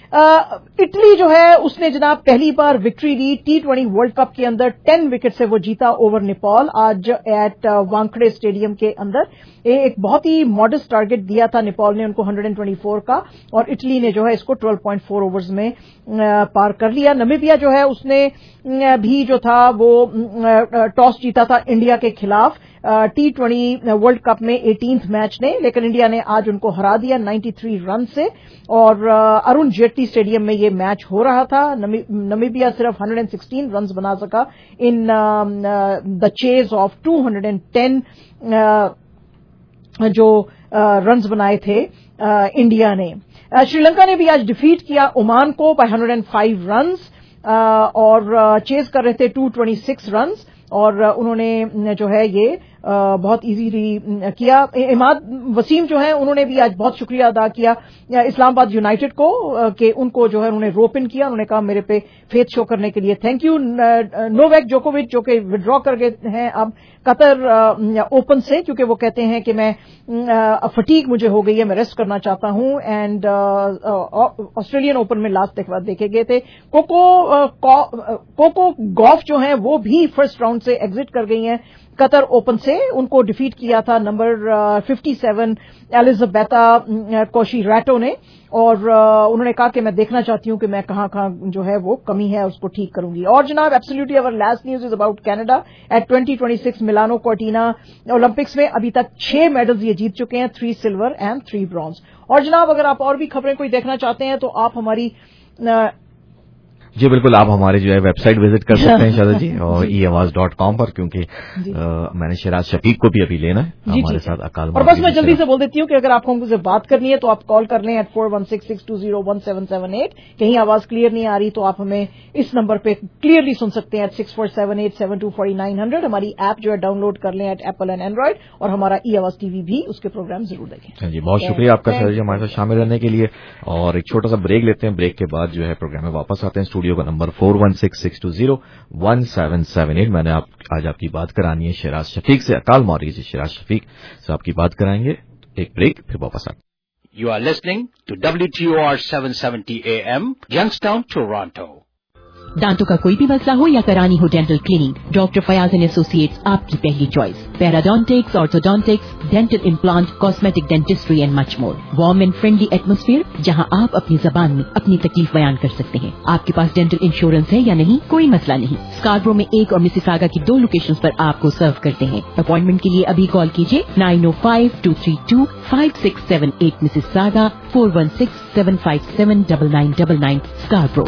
Italy जो है उसने जनाब पहली बार विक्ट्री ली टी ट्वेंटी वर्ल्ड कप के अंदर, टेन विकेट से वो जीता ओवर नेपाल आज एट वानखेड़े स्टेडियम के अंदर। एक बहुत ही मॉडेस्ट टारगेट दिया था नेपाल ने उनको वन ट्वेंटी फोर का और इटली ने जो है इसको ट्वेल्व पॉइंट फोर ओवर्स में पार कर लिया। नमीबिया जो है उसने भी जो था वो टॉस जीता था इंडिया के खिलाफ टी ट्वेंटी वर्ल्ड कप में एटीन्थ मैच ने, लेकिन इंडिया ने आज उनको हरा दिया तिरानवे रन से और अरुण जेटली स्टेडियम में ये मैच हो रहा था। नमीबिया सिर्फ एक सौ सोलह रन बना सका in the chase of two hundred ten जो रन्स बनाए थे इंडिया ने। श्रीलंका ने भी आज डिफीट किया ओमान को बाय एक सौ पाँच रन्स और चेज कर रहे थे टू ट्वेंटी सिक्स रन्स और उन्होंने जो है ये बहुत इजीली किया। इमाद वसीम जो है उन्होंने भी आज बहुत शुक्रिया अदा किया इस्लामाबाद यूनाइटेड को कि उनको जो है उन्होंने रोप इन किया। उन्होंने कहा मेरे पे फेथ शो करने के लिए थैंक यू। नोवेक जोकोविच जो कि विड्रॉ कर गए हैं अब कतर ओपन से, क्योंकि वो कहते हैं कि मैं फटीक मुझे हो गई है, मैं रेस्ट करना चाहता हूं। एंड ऑस्ट्रेलियन ओपन में लास्ट तक बाद देखे गए थे। कोको कोको गॉफ जो है वो भी फर्स्ट राउंड से एग्जिट कर गई हैं कतर ओपन से। उनको डिफीट किया था number fifty seven Elisabetta Cocciaretto ने, और uh, उन्होंने कहा कि मैं देखना चाहती हूं कि मैं कहां कहां जो है वो कमी है उसको ठीक करूंगी। और जनाब absolutely our last news is about Canada at twenty twenty six Milano Cortina Olympics में अभी तक छह मेडल्स ये जीत चुके हैं, three silver and three bronze. और जनाब अगर आप और भी खबरें कोई देखना चाहते हैं तो आप हमारी uh, जी बिल्कुल, आप हमारे जो है वेबसाइट विजिट कर सकते हैं शादा जी, और ई आवाज डॉट कॉम पर, क्योंकि मैंने शिराज शफीक को भी अभी लेना है हमारे साथ अकाल। और बस मैं जल्दी से बोल देती हूँ कि अगर आपको हमसे बात करनी है तो आप कॉल कर लें eight four one six six two zero one seven seven eight. कहीं आवाज क्लियर नहीं आ रही तो आप हमें इस नंबर पे क्लियरली सुन सकते हैं eight six four seven eight seven two four nine hundred. हमारी ऐप जो है डाउनलोड कर लें एट एप्पल एंड एंड्रॉइड, और हमारा ई आवाज टीवी भी, उसके प्रोग्राम जरूर देखें। जी बहुत शुक्रिया आपका सर जी हमारे साथ शामिल रहने के लिए। और एक छोटा सा ब्रेक लेते हैं, ब्रेक के बाद जो है प्रोग्राम में वापस आते हैं। स्टूडियो का number four one six six two zero one seven seven eight. मैंने आप आज आपकी बात करानी है शिराज शफीक से, अकाल मॉर्गेज शिराज शफीक से आपकी बात कराएंगे। एक ब्रेक, फिर वापस आते। You are listening to W T O R seven seventy A M, Youngstown, Toronto. दांतों का कोई भी मसला हो या करानी हो dental cleaning, doctor Fayaz and associates आपकी पहली choice. Periodontics, orthodontics, dental implant, cosmetic dentistry and much more. Warm and friendly atmosphere जहां आप अपनी जबान में अपनी तकलीफ बयान कर सकते हैं। आपके पास डेंटल इंश्योरेंस है या नहीं, कोई मसला नहीं। स्कार्बरो में एक और मिसिसागा की दो लोकेशंस पर आपको सर्व करते हैं। अपॉइंटमेंट के लिए अभी कॉल कीजिए nine O five two three two five six seven eight Mississauga, four one six seven five seven double nine double nine Scarborough.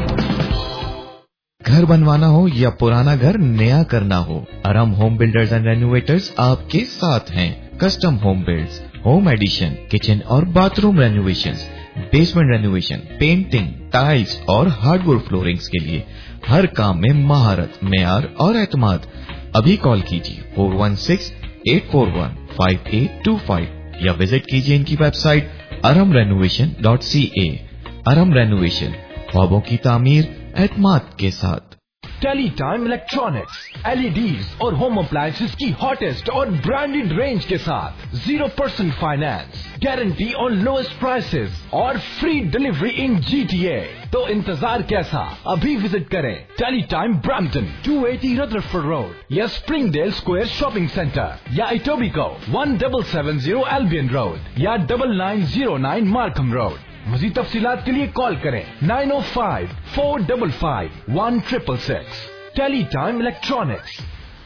घर बनवाना हो या पुराना घर नया करना हो, Aram home builders and renovators आपके साथ हैं। Custom home builds, home addition, kitchen और bathroom renovations, basement renovation, painting, tiles और हार्डवुड फ्लोरिंग्स के लिए हर काम में महारत, मेयार और एतमाद। अभी कॉल कीजिए four one six eight four one five eight two five या विजिट कीजिए इनकी website Aram renovation dot C A. Aram renovation, ख्वाबों की तामीर एतमाद के साथ। टेली टाइम इलेक्ट्रॉनिक्स, एलईडीज और होम अप्लायंसेस की हॉटेस्ट और ब्रांडेड रेंज के साथ zero percent finance, guarantee on lowest prices और फ्री डिलीवरी इन जीटीए। तो इंतजार कैसा, अभी विजिट करें tele time Brampton two eighty Rutherford road या स्प्रिंगडेल स्क्वायर शॉपिंग सेंटर, या Etobicoke one double seven zero Albion road या double nine zero nine Markham road. मज़ीद तफसीलात के लिए कॉल करें nine O five four double five one triple six. Tele time electronics.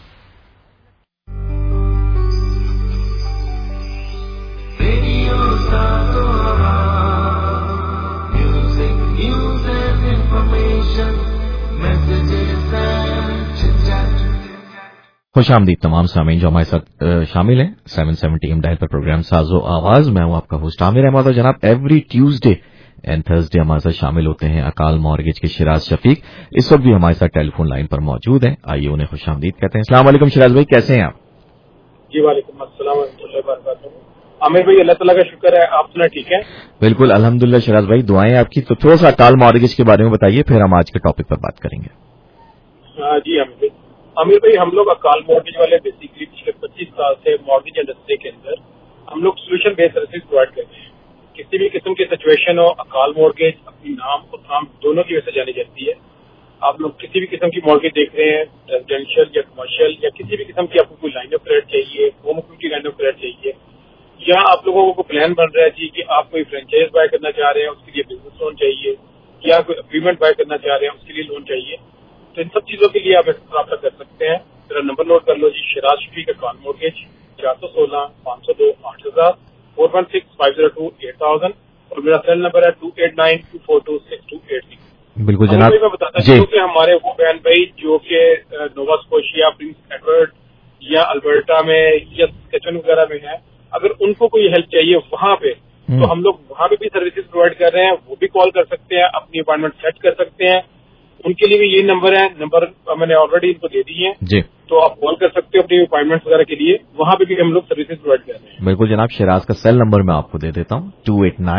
Music, news and information, messages and chit-chat. खुश आमदीद तमाम सामीन जो हमारे साथ शामिल हैं सेवन सेवेंटी एम डायल पर प्रोग्राम साजो आवाज। मैं हूं आपका होस्ट आमिर अहमद, और जनाब एवरी ट्यूसडे एंड थर्सडे हमारे साथ शामिल होते हैं अकाल मॉर्गेज के शिराज शफीक। इस वक्त भी हमारे साथ टेलीफोन लाइन पर मौजूद हैं। आइए उन्हें खुश आमदीद कहते हैं। अस्सलाम वालेकुम शिराज भाई, कैसे हैं आप? जी वालेकुम अस्सलाम वरहमतुल्लाहि वबरकातुहू। आमिर भाई अल्लाह ताला का शुक्र है, आप सुना ठीक है? बिल्कुल अल्हम्दुलिल्लाह शिराज भाई, दुआएं आपकी। तो थोड़ा सा अकाल मॉर्गेज के बारे में बताइए, फिर हम आज के टॉपिक पर बात करेंगे। जी आमिर भाई, आमिर भाई हम लोग अकाल मॉर्गेज वाले बेसिकली पिछले पच्चीस साल से मॉर्गेज इंडस्ट्री के अंदर हम लोग सोल्यूशन बेस्ड सर्विस प्रोवाइड करते हैं। किसी भी किस्म की सिचुएशन हो, अकाल मॉर्गेज अपनी नाम और काम दोनों की वजह से जानी जाती है। आप लोग किसी भी किस्म की मॉर्गेज देख रहे हैं, रेजिडेंशियल या कमर्शियल या किसी भी किस्म की आपको कोई लाइन ऑफ क्रेडिट चाहिए, home equity line of credit चाहिए, या आप लोगों को प्लान बन रहा है जी कि आप कोई फ्रेंचाइज बाय करना चाह रहे हैं उसके लिए बिजनेस लोन चाहिए, या कोई अग्रीमेंट बाय करना चाह रहे हैं उसके लिए लोन चाहिए, तो इन सब चीजों के लिए आप रब्ता कर सकते हैं। मेरा नंबर नोट कर लो जी, शिराज शफीक अकाल मॉर्गेज, चार सौ सोलह पाँच सौ दो आठ हजार, four one six five zero two eight thousand, और मेरा सेल नंबर है two eight nine two four two six two eight six. बिल्कुल जनाब, मैं बताता हूँ कि हमारे वो बहन भाई जो कि नोवा स्कोशिया, प्रिंस एडवर्ड या अल्बर्टा में या सस्केचुअन वगैरह में है, अगर उनको कोई हेल्प चाहिए वहां पे, तो हम लोग वहां पे भी सर्विसेज प्रोवाइड कर रहे हैं। वो भी कॉल कर सकते हैं, अपनी अपॉइंटमेंट सेट कर सकते हैं। उनके लिए भी यही नंबर है, नंबर मैंने ऑलरेडी इनको दे दी है जी, तो आप कॉल कर सकते हो अपनी अपॉइंटमेंट वगैरह के लिए। वहां पे भी हम लोग सर्विसेज प्रोवाइड कर रहे हैं। बिल्कुल जनाब, शिराज का सेल नंबर मैं आपको दे देता हूँ, two eight nine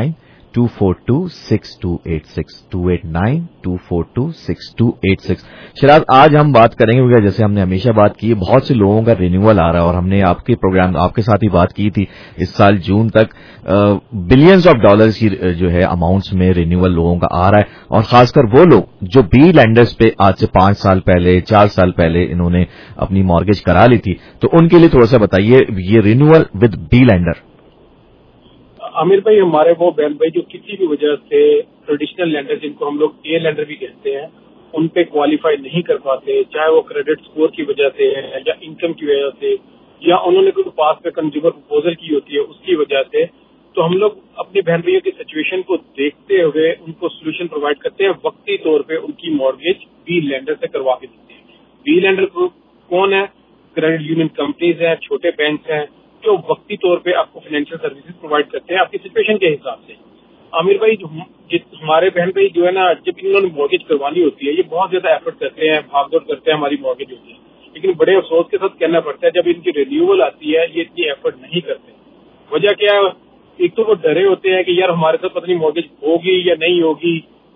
two four two six two eight six two eight nine two four two six two eight six. Shiraz, आज हम बात करेंगे क्योंकि जैसे हमने हमेशा बात की, बहुत से लोगों का रिन्यूअल आ रहा है और हमने आपके प्रोग्राम आपके साथ ही बात की थी, इस साल जून तक बिलियंस ऑफ डॉलर्स की जो है अमाउंट्स में रिन्यूअल लोगों का आ रहा है, और खासकर वो लोग जो बी लैंडर्स पे आज से पांच साल पहले चार साल पहले इन्होंने अपनी मॉर्गेज करा ली थी, तो उनके लिए थोड़ा सा बताइए ये renewal with B lender. Aamir भाई, हमारे वो बहन भाई जो किसी भी वजह से ट्रेडिशनल लैंडर जिनको हम लोग ए लैंडर भी कहते हैं उन पे क्वालिफाई नहीं कर पाते, चाहे वो क्रेडिट स्कोर की वजह से है या इनकम की वजह से या उन्होंने कोई पास में कंज्यूमर प्रपोजल की होती है उसकी वजह से, तो हम लोग अपने बहन भाइयों की सिचुएशन को देखते हुए उनको सोल्यूशन प्रोवाइड करते हैं। वक्ती तौर पे उनकी मॉर्गेज बी लैंडर से करवा के देते हैं। बी लैंडर कौन है? क्रेडिट यूनियन कंपनीज हैं, छोटे बैंक हैं जो वक्ती तौर पे आपको फाइनेंशियल सर्विसेज प्रोवाइड करते हैं आपकी सिचुएशन के हिसाब से। आमिर भाई, जो हमारे बहन भाई जो है ना, जब इन्होंने मॉर्गेज करवानी होती है ये बहुत ज्यादा एफर्ट करते हैं, भागदौड़ करते हैं, हमारी मॉर्गेज होती है, लेकिन बड़े अफसोस के साथ कहना पड़ता है जब इनकी रिन्यूअल आती है ये इतनी एफर्ट नहीं करते। वजह क्या है? एक तो वो डरे होते हैं कि यार हमारे साथ पता नहीं मॉर्गेज होगी या नहीं होगी,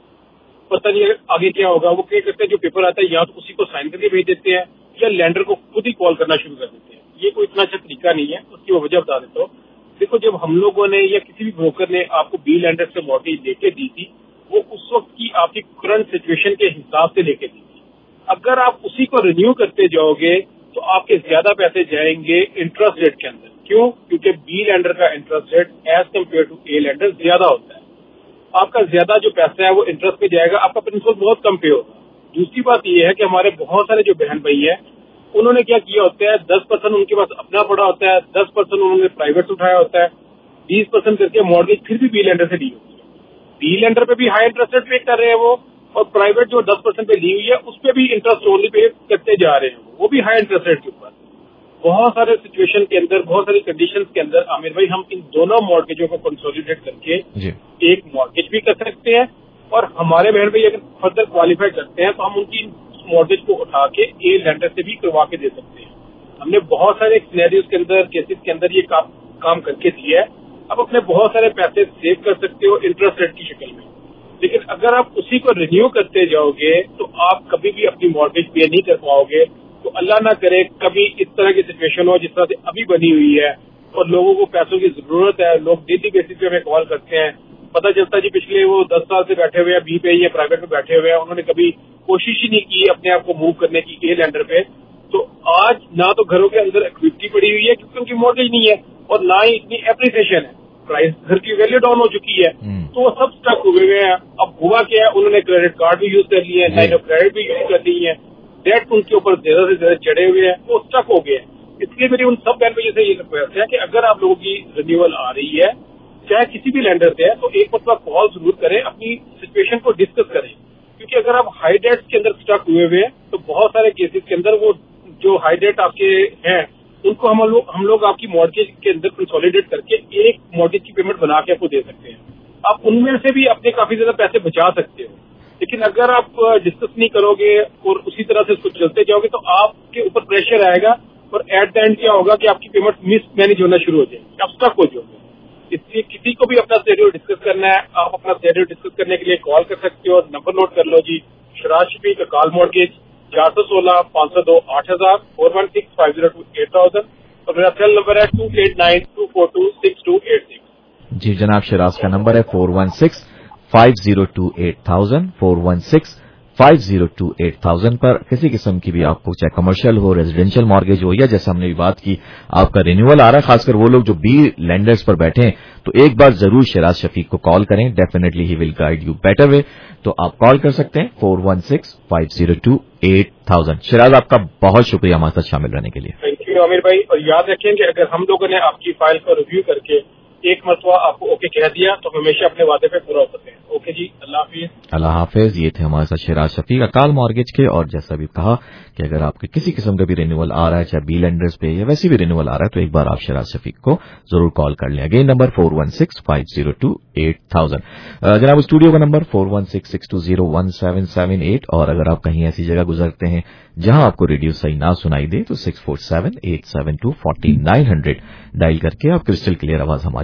पता नहीं आगे क्या होगा। वो क्या करते हैं, जो पेपर आता है या तो उसी को साइन करके भेज देते हैं या लैंडर को खुद ही कॉल करना शुरू कर देते हैं। ये कोई इतना अच्छा तरीका नहीं है, उसकी वजह बता देता हूँ। देखो, जब हम लोगों ने या किसी भी ब्रोकर ने आपको बी लैंडर से मॉर्गेज लेके दी थी वो उस वक्त की आपकी करंट सिचुएशन के हिसाब से लेके दी थी। अगर आप उसी को रिन्यू करते जाओगे तो आपके ज्यादा पैसे जाएंगे इंटरेस्ट रेट के अंदर। क्यों? क्योंकि बी लैंडर का interest rate as compared to A lender ज्यादा होता है। आपका ज्यादा जो पैसा है वो इंटरेस्ट में जाएगा, आपका प्रिंसिपल बहुत कम पे होगा। दूसरी बात यह है कि हमारे बहुत सारे जो बहन भाई हैं उन्होंने क्या किया होता है, दस परसेंट उनके पास अपना पड़ा होता है, दस परसेंट उन्होंने प्राइवेट से उठाया होता है, बीस परसेंट करके मॉर्गेज फिर भी बी लैंडर से ली होती है। बी लैंडर पे भी हाई इंटरेस्ट रेट पे कर रहे हैं वो, और प्राइवेट जो दस परसेंट पे ली हुई है उस पर भी इंटरेस्ट ओनली पे करते जा रहे हैं, वो भी हाई इंटरेस्ट रेट के ऊपर। बहुत सारे सिचुएशन के अंदर, बहुत सारी कंडीशंस के अंदर आमिर भाई हम इन दोनों मॉर्गेजों को कंसोलिडेट करके एक मॉर्गेज भी कर सकते हैं, और हमारे बहन भाई अगर फर्दर क्वालिफाई करते हैं तो हम उनकी मॉर्गेज को उठा के ए लैंडर से भी करवा के दे सकते हैं। हमने बहुत सारे सिनेरियोज के अंदर, केसेस के अंदर ये काम काम करके दिया है। अब अपने बहुत सारे पैसे सेव कर सकते हो इंटरेस्ट रेट की शक्ल में, लेकिन अगर आप उसी को रिन्यू करते जाओगे तो आप कभी भी अपनी मॉर्गेज पे नहीं कर पाओगे। तो अल्लाह ना करे कभी इस तरह की सिचुएशन हो जिस तरह से अभी बनी हुई है और लोगों को पैसों की जरूरत है, लोग डेली बेसिस पे हमें कॉल करते हैं, पता चलता है जी पिछले वो दस साल से बैठे हुए हैं बी पे या प्राइवेट में बैठे हुए हैं, उन्होंने कभी कोशिश ही नहीं की अपने आप को मूव करने की ए लैंडर पे। तो आज ना तो घरों के अंदर इक्विटी पड़ी हुई है क्योंकि उनकी मॉर्गेज नहीं है, और ना ही इतनी एप्रिसिएशन है, प्राइस घर की वैल्यू डाउन हो चुकी है, तो वो सब स्टक हुए हैं। अब हुआ क्या है, उन्होंने क्रेडिट कार्ड भी यूज कर लिए हैं, लाइन ऑफ क्रेडिट भी यूज कर ली है, डेट उनके ऊपर ज्यादा से ज्यादा चढ़े हुए हैं, वो स्टक हो गए हैं। इसलिए मेरी उन सब बहन भाइयों से ये रिक्वेस्ट है कि अगर आप लोगों की रिन्यूअल आ रही है चाहे किसी भी लैंडर से है तो एक मतलब कॉल जरूर करें, अपनी सिचुएशन को डिस्कस करें, क्योंकि अगर आप हाई डेट्स के अंदर स्टक हुए हुए हैं तो बहुत सारे केसेस के अंदर वो जो हाई डेट आपके हैं उनको हम लोग हम लोग आपकी मॉर्गेज के अंदर कंसोलिडेट करके एक मॉर्गेज की पेमेंट बना के आपको दे सकते हैं। आप उनमें से भी अपने काफी ज्यादा पैसे बचा सकते हो, लेकिन अगर आप डिस्कस नहीं करोगे और उसी तरह से उसको चलते जाओगे तो आपके ऊपर प्रेशर आएगा और एट द एंड क्या होगा कि आपकी पेमेंट मिस मैनेज होना शुरू हो जाएगी, आप स्टक हो जाओगे। इसलिए किसी को भी अपना शेड्यूल डिस्कस करना है, आप अपना शेड्यूल डिस्कस करने के लिए कॉल कर सकते हो। नंबर नोट कर लो जी, शिराज शफीक का कॉल मॉर्गेज चार सौ सोलह पाँच सौ दो आठ हजार four one six five zero two eight thousand और मेरा सेल नंबर है two eight nine two four two six two eight six. जी जनाब, शिराज का नंबर है four one six five zero two eight thousand four one six five zero two eight thousand पर किसी किस्म की भी आपको चाहे कमर्शियल हो, रेजिडेंशियल मॉर्गेज हो, या जैसे हमने भी बात की आपका रिन्यूअल आ रहा है, खासकर वो लोग जो बी लैंडर्स पर बैठे हैं, तो एक बार जरूर शिराज शफीक को कॉल करें, definitely he will guide you better way. तो आप कॉल कर सकते हैं four one six five zero two eight thousand. Shiraz, आपका बहुत शुक्रिया हमारे साथ शामिल रहने के लिए। थैंक यू आमिर भाई, और याद रखें कि अगर हम लोगों ने आपकी फाइल को रिव्यू करके एक मरतबा आपको ओके कह दिया तो हमेशा अपने वादे पे पूरा होते हैं। ओके जी, अल्लाह हाफिज। अल्लाह हाफिज। ये थे हमारे साथ शिराज शफीक अकाल मॉर्गेज के, और जैसा भी कहा कि अगर आपके किसी किस्म का भी रिन्यूअल आ रहा है, चाहे बी लेंडर्स पे या वैसे भी रिन्यूअल आ रहा है, तो एक बार आप शिराज शफीक को जरूर कॉल कर लें। Again number four one six five zero two eight thousand. जनाब स्टूडियो का number four one six six two zero one seven seven eight, और अगर आप कहीं ऐसी जगह गुजरते हैं जहां आपको रेडियो सही ना सुनाई दे तो six four seven eight seven two forty nine hundred dial करके आप क्रिस्टल क्लियर आवाज हमारी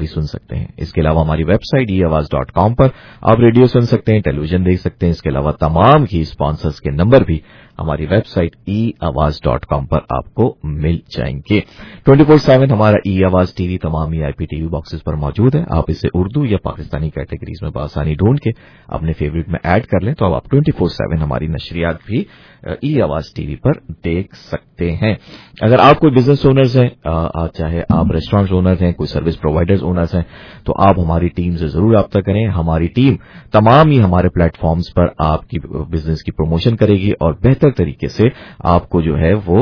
सुन सकते हैं। इसके अलावा हमारी वेबसाइट ई आवाज डॉट कॉम पर आप रेडियो सुन सकते हैं, टेलीविजन देख सकते हैं। इसके अलावा तमाम ही स्पॉन्सर्स के नंबर भी हमारी वेबसाइट ई आवाज डॉट कॉम पर आपको मिल जाएंगे। ट्वेंटी फोर सेवन हमारा ई आवाज टीवी तमाम ही आईपी टीवी बॉक्सेस पर मौजूद है। आप इसे उर्दू या पाकिस्तानी कैटेगरीज में बआसानी ढूंढ के अपने फेवरेट में ऐड कर लें तो अब आप ट्वेंटी फोर सेवन हमारी नशरियात भी ई आवाज टीवी पर देख सकते हैं। अगर आप कोई बिजनेस ओनर्स हैं, चाहे आप रेस्टोरेंट ओनर्स हैं, कोई सर्विस प्रोवाइडर्स ओनर्स हैं, तो आप हमारी टीम से जरूर रब्ता करें। हमारी टीम तमाम ही हमारे प्लेटफॉर्म्स पर आपकी बिजनेस की प्रमोशन करेगी और बेहतर तरीके से आपको जो है वो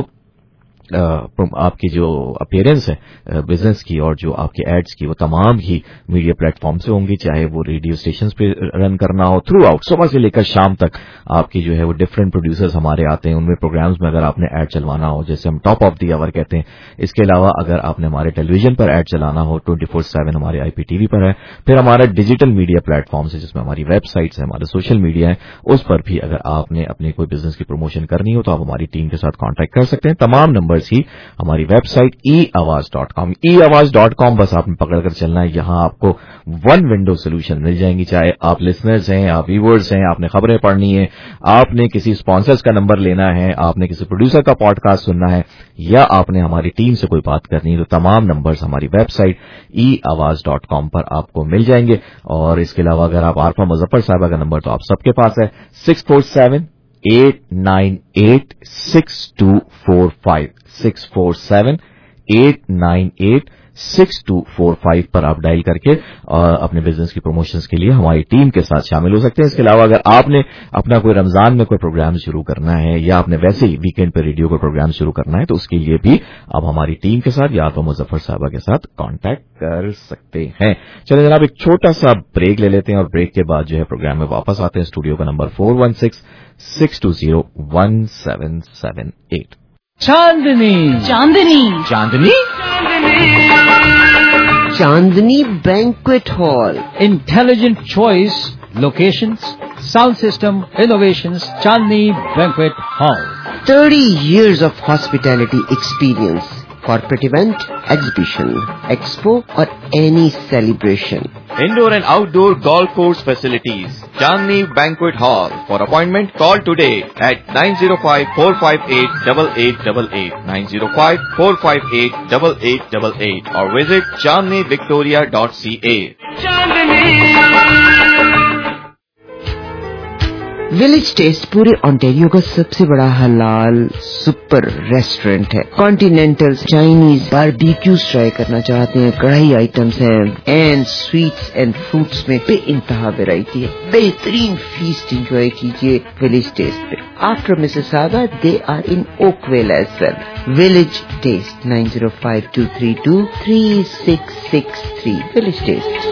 आ, आपकी जो अपीयरेंस है बिजनेस की और जो आपके एड्स की वो तमाम ही मीडिया प्लेटफॉर्म से होंगी, चाहे वो रेडियो स्टेशंस पे रन करना हो। थ्रू आउट सुबह से लेकर शाम तक आपकी जो है वो डिफरेंट प्रोड्यूसर्स हमारे आते हैं, उनमें प्रोग्राम्स में अगर आपने ऐड चलवाना हो, जैसे हम टॉप ऑफ द आवर कहते हैं। इसके अलावा अगर आपने हमारे टेलीविजन पर ऐड चलाना हो, ट्वेंटी फोर सेवन हमारे आईपीटीवी पर है। फिर हमारा डिजिटल मीडिया प्लेटफॉर्म है जिसमें हमारी वेबसाइट्स है, हमारे सोशल मीडिया है, उस पर भी अगर आपने अपने कोई बिजनेस की प्रमोशन करनी हो तो आप हमारी टीम के साथ कॉन्टैक्ट कर सकते हैं। तमाम नंबर ही हमारी वेबसाइट ई आवाज डॉट कॉम ई आवाज डॉट कॉम बस आपने पकड़कर चलना है। यहां आपको वन विंडो सोल्यूशन मिल जाएंगी, चाहे आप लिसनर्स हैं, आप व्यूअर्स हैं, आपने खबरें पढ़नी है, आपने किसी स्पॉन्सर्स का नंबर लेना है, आपने किसी प्रोड्यूसर का पॉडकास्ट सुनना है, या आपने हमारी टीम से कोई बात करनी है, तो तमाम नंबर्स हमारी वेबसाइट ई आवाज डॉट कॉम पर आपको मिल जाएंगे। और इसके अलावा अगर आप आरफा मुजफ्फर साहबा का नंबर तो आप सबके पास है, six four seven eight nine eight six two four five six four seven eight nine eight six two four five पर आप डायल करके और अपने बिजनेस की प्रमोशंस के लिए हमारी टीम के साथ शामिल हो सकते हैं। इसके अलावा अगर आपने अपना कोई रमजान में कोई प्रोग्राम शुरू करना है या आपने वैसे ही वीकेंड पर रेडियो का प्रोग्राम शुरू करना है तो उसके लिए भी आप हमारी टीम के साथ या तो मुजफ्फर साहबा के साथ कांटेक्ट कर सकते हैं। चलिए जनाब एक छोटा सा ब्रेक ले लेते हैं और ब्रेक के बाद जो है प्रोग्राम में वापस आते हैं। स्टूडियो का number four one six six two zero one seven seven eight. Chandni Chandni Chandni Chandni banquet hall, intelligent choice, locations, sound system, innovations, Chandni banquet hall. thirty years of hospitality experience, corporate event, exhibition, expo or any celebration. Indoor and outdoor golf course facilities. Chandni Banquet Hall. For appointment, call today at nine zero five, four five eight, eight eight eight eight, nine zero five, four five eight, eight eight eight eight or visit chandni victoria dot c a. Village taste पूरे Ontario का सबसे बड़ा हलाल super restaurant है। Continental, Chinese, barbecues try करना चाहते हैं, कढ़ाई आइटम्स हैं, एंड स्वीट्स एंड फ्रूट्स में बेइंतहा वैरायटी है। बेहतरीन फीस्ट एंजॉय कीजिए विलेज टेस्ट पे। After Mississauga they are in Oakville as well. Village taste nine zero five two three two three six six three. Village taste.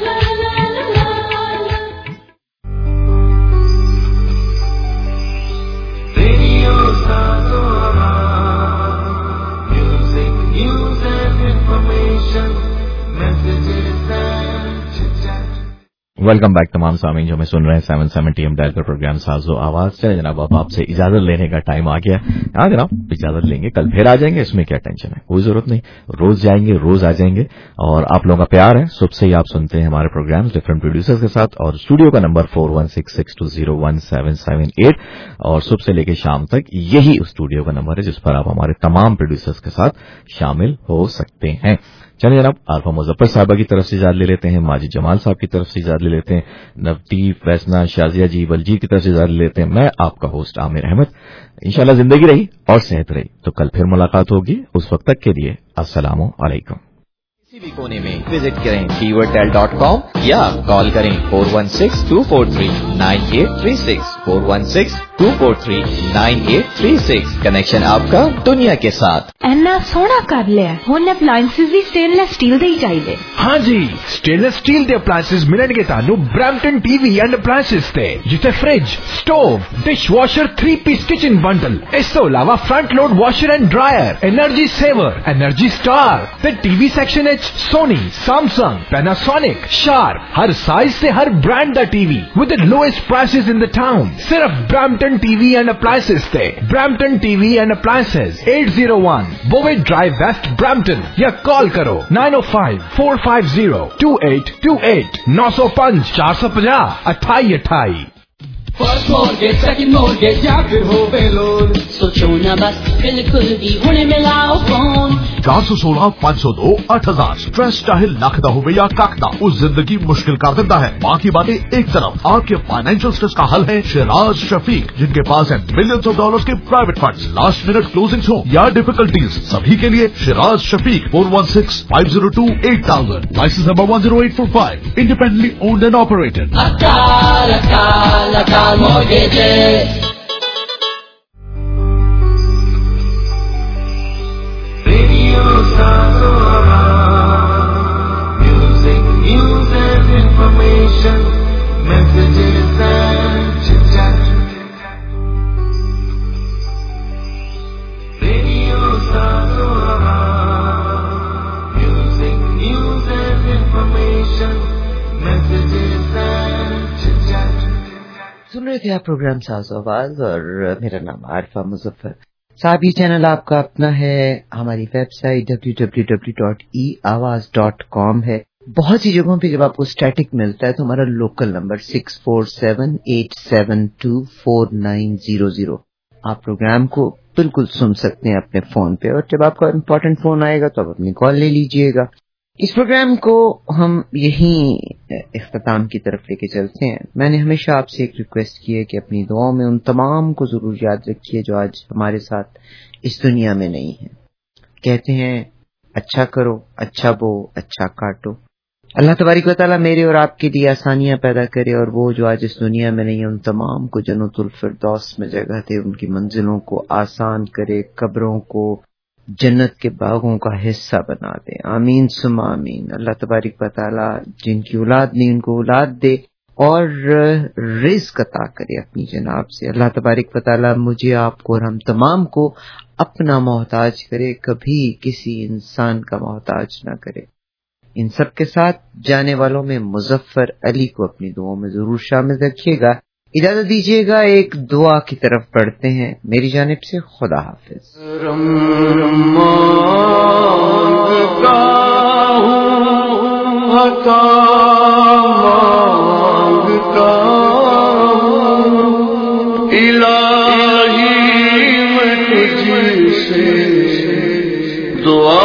Welcome back तमाम सामीन जो हमें सुन रहे हैं सेवन सेवेंटी एम डायल पर प्रोग्राम साजो आवाज। चले जनाब अब आपसे इजाजत लेने का टाइम आ गया। हाँ जनाब इजाजत लेंगे, कल फिर आ जाएंगे, इसमें क्या टेंशन है, कोई जरूरत नहीं, रोज जाएंगे रोज आ जाएंगे। और आप लोगों का प्यार है, सुबह से ही आप सुनते हैं हमारे प्रोग्राम्स डिफरेंट प्रोड्यूसर्स के साथ। और स्टूडियो का number four one six six two zero one seven seven eight और सुबह से लेकर शाम तक यही स्टूडियो का नंबर है जिस पर आप हमारे तमाम प्रोड्यूसर्स के साथ शामिल हो सकते हैं। चलिए जनाब आरफा मुजफ्फर साहबा की तरफ से इजाजत ले लेते हैं, माजिद जमाल साहब की तरफ से इजाजत ले लेते हैं, नवदीप, फैसना, शाजिया जी, बलजीत की तरफ से इजाजत ले लेते हैं। मैं आपका होस्ट आमिर अहमद। इंशाल्लाह जिंदगी रही और सेहत रही तो कल फिर मुलाकात होगी। उस वक्त तक के लिए अस्सलामु अलैकुम। किसी भी कोने में विजिट करें फीवर टेल डॉट कॉम या कॉल करें four one six two four three nine eight three six four one six two four three nine eight three six. Connection आपका दुनिया के साथ। एना सोना कर लिया हुन अप्लायंसेस भी स्टेनलेस स्टील दे ही चाहिए। हाँ जी, स्टेनलेस स्टील ਦੇ ਅਪਲਾਈਐਂਸਸ ਮਿਲਣਗੇ ਤੁਹਾਨੂੰ ਬ੍ਰੈਂਪਟਨ ਟੀਵੀ ਐਂਡ ਅਪਲਾਈਐਂਸਸ ਤੇ, ਜਿੱਥੇ fridge, stove, dishwasher, three piece kitchen bundle, ਇਸ ਤੋਂ ਇਲਾਵਾ front load washer and dryer, energy saver, energy star ਤੇ ਟੀਵੀ ਸੈਕਸ਼ਨ ਵਿੱਚ ਸੋਨੀ, ਸੈਮਸੰਗ, ਪੈਨਾਸੋਨਿਕ, ਸ਼ਾਰ, हजार हर साइज से हर ब्रांड का TV with the lowest prices in the town. सिर्फ ब्रैम्पटन टीवी एंड अप्लायंसेस से। Brampton TV and appliances eight zero one Bovaird drive west Brampton या call करो nine O five four five zero two eight two eight नौ सौ पांच चार सौ पचास अठाई अठाई। फर्स्ट मॉर्गेज सेकंड मॉर्गेज या फिर हो बेलोन सोचो ना बस बिल्कुल भी हुणे मिलाओ फोन चार सौ सोलह पाँच सौ दो आठ हजार स्ट्रेस चाहे लखदा हो या काकदा उस जिंदगी मुश्किल कर देता है। बाकी बातें एक तरफ, आपके फाइनेंशियल स्ट्रेस का हल है शिराज शफीक, जिनके पास है मिलियंस ऑफ डॉलर्स के private funds. Last minute closing हो या डिफिकल्टीज, सभी के लिए Shiraz Shafiq four one six five zero two eight thousand licence number one zero eight four five independently owned and operated. अकाल अकाल अकाल mortgages radio Sazora music news and information messages and chit chat radio Sazora music news and information messages and chit chat। सुन रहे थे आप programme साज आवाज और मेरा नाम आरिफा मुजफ्फर साहब। ये चैनल आपका अपना है, हमारी website W W W dot e Awaz dot com है। बहुत सी जगहों पे जब आपको स्टैटिक मिलता है तो हमारा local number six four seven eight seven two four nine zero zero, आप प्रोग्राम को बिल्कुल सुन सकते हैं अपने फोन पे, और जब आपका इम्पोर्टेंट फोन आएगा तो आप अपनी कॉल ले लीजिएगा। इस प्रोग्राम को हम यहीं इख्तिताम की तरफ लेके चलते हैं। मैंने हमेशा आपसे एक रिक्वेस्ट की है कि अपनी दुआओं में उन तमाम को जरूर याद रखिए जो आज हमारे साथ इस दुनिया में नहीं है। कहते हैं अच्छा करो, अच्छा बो, अच्छा काटो। अल्लाह तबारिक व तआला मेरे और आपके लिए आसानियां पैदा करे, और वो जो आज इस दुनिया में नहीं है उन तमाम को जन्नतुल फिरदौस में जगह दे, उनकी मंजिलों को आसान करे, कब्रों को जन्नत के बागों का हिस्सा बना दे। आमीन सुम आमीन। अल्लाह तबारिक व तआला जिनकी औलाद नहीं उनको औलाद दे और रिज़्क़ अता करे अपनी जनाब से। अल्लाह तबारिक व तआला मुझे, आपको और हम तमाम को अपना मोहताज करे, कभी किसी इंसान का मोहताज ना करे। इन सब के साथ जाने वालों में मुजफ्फर अली को अपनी दुआओं में जरूर शामिल रखिएगा। इजाजत दीजिएगा, एक दुआ की तरफ बढ़ते हैं मेरी जानिब से। खुदा हाफिज। इलाही मैं तुझसे दुआ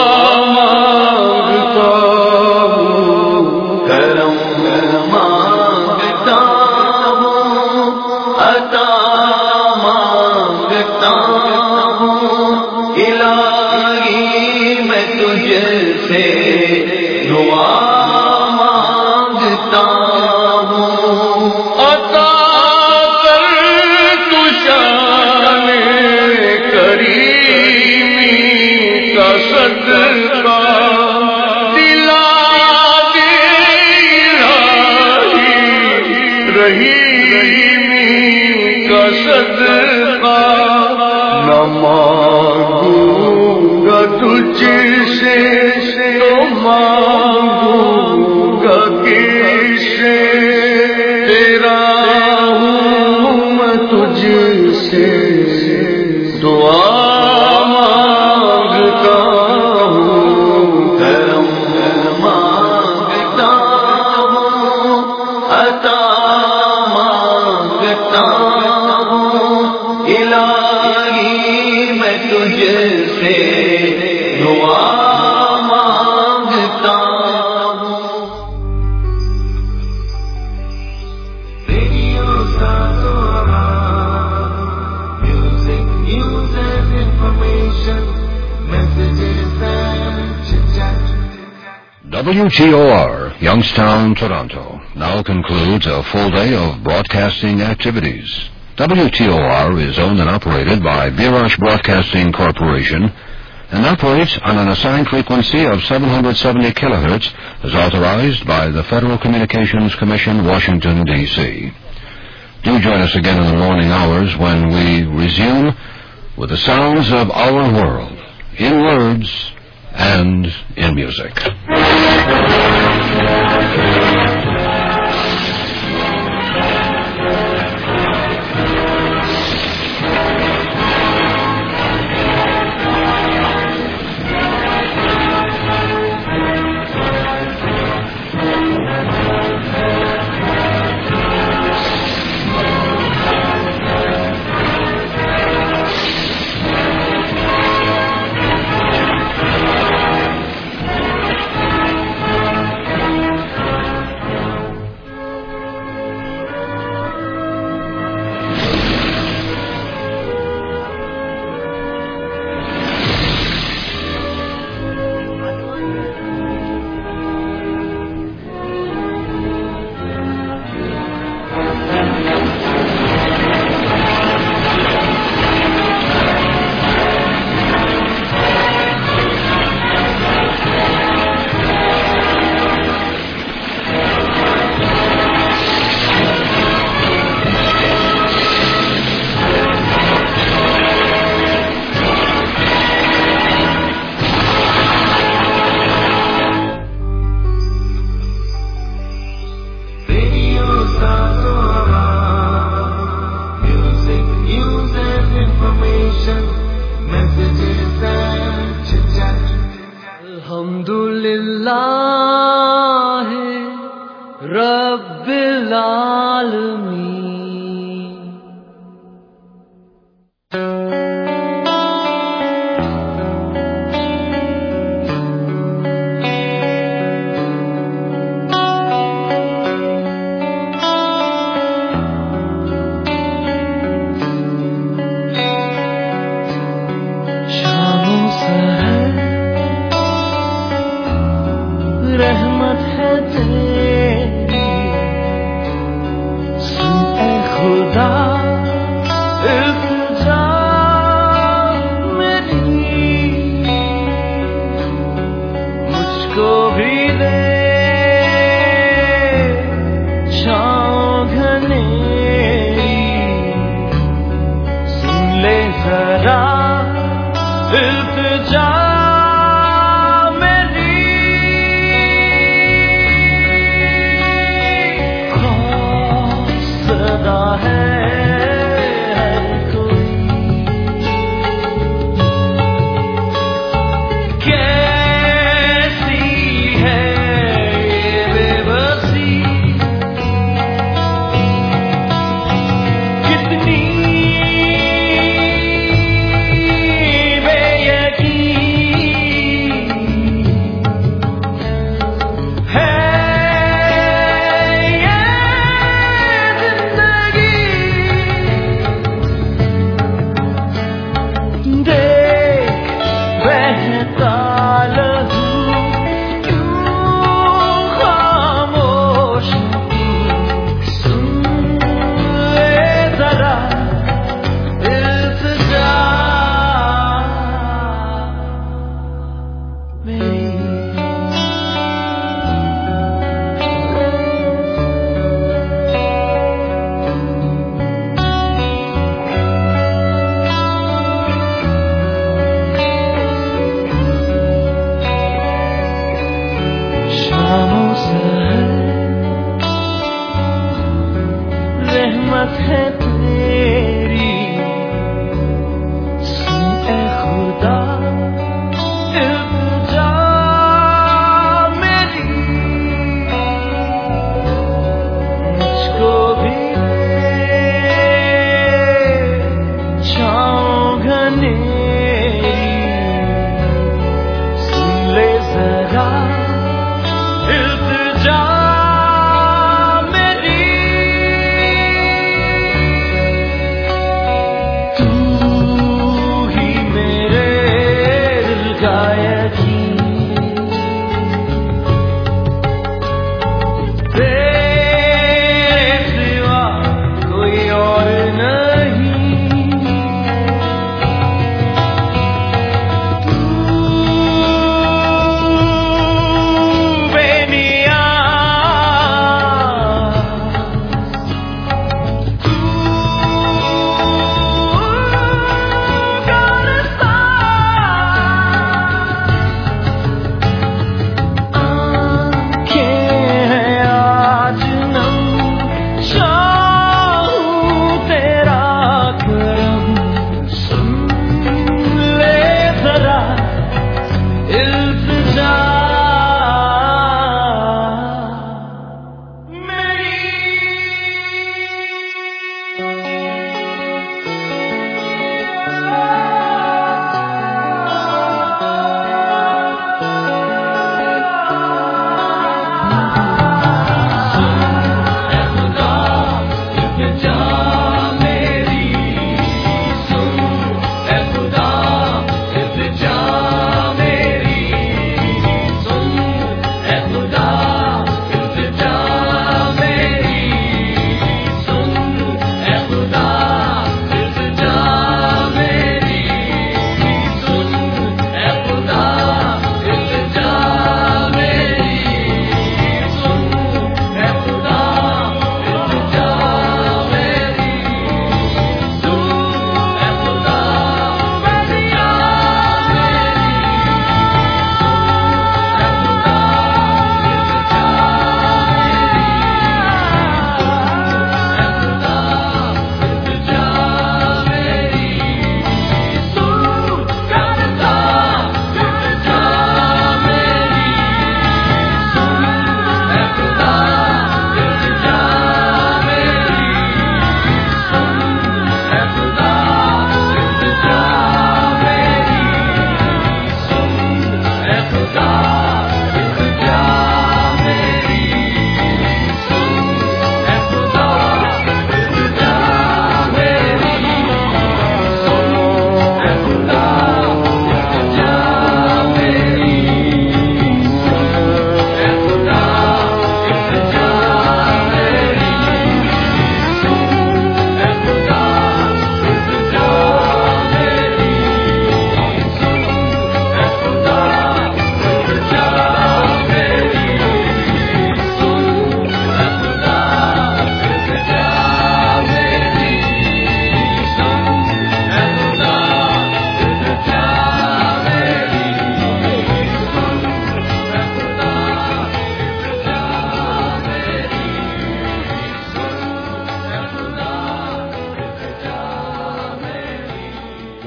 W T O R, Youngstown, Toronto, now concludes a full day of broadcasting activities. W T O R is owned and operated by Birash Broadcasting Corporation and operates on an assigned frequency of seven hundred seventy kilohertz as authorized by the Federal Communications Commission, Washington, D C Do join us again in the morning hours when we resume with the sounds of our world, in words and in music.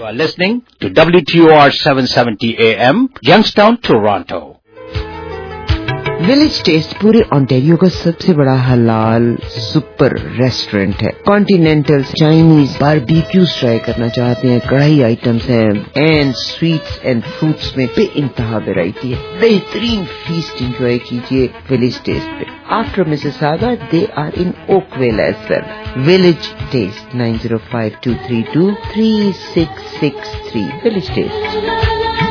are listening to W T O R seven seventy A M, Youngstown, Toronto. Village taste पूरे Ontario का सबसे बड़ा हलाल super restaurant है। Continental, Chinese, barbecues try करना चाहते हैं, कढ़ाई आइटम्स हैं, एंड स्वीट्स एंड फ्रूट्स में बेइंतहा वैरायटी है। बेहतरीन फीस्ट एंजॉय कीजिए विलेज टेस्ट पे। After Mississauga they are in Oakville as well. Village taste nine zero five two three two three six six three. Village taste.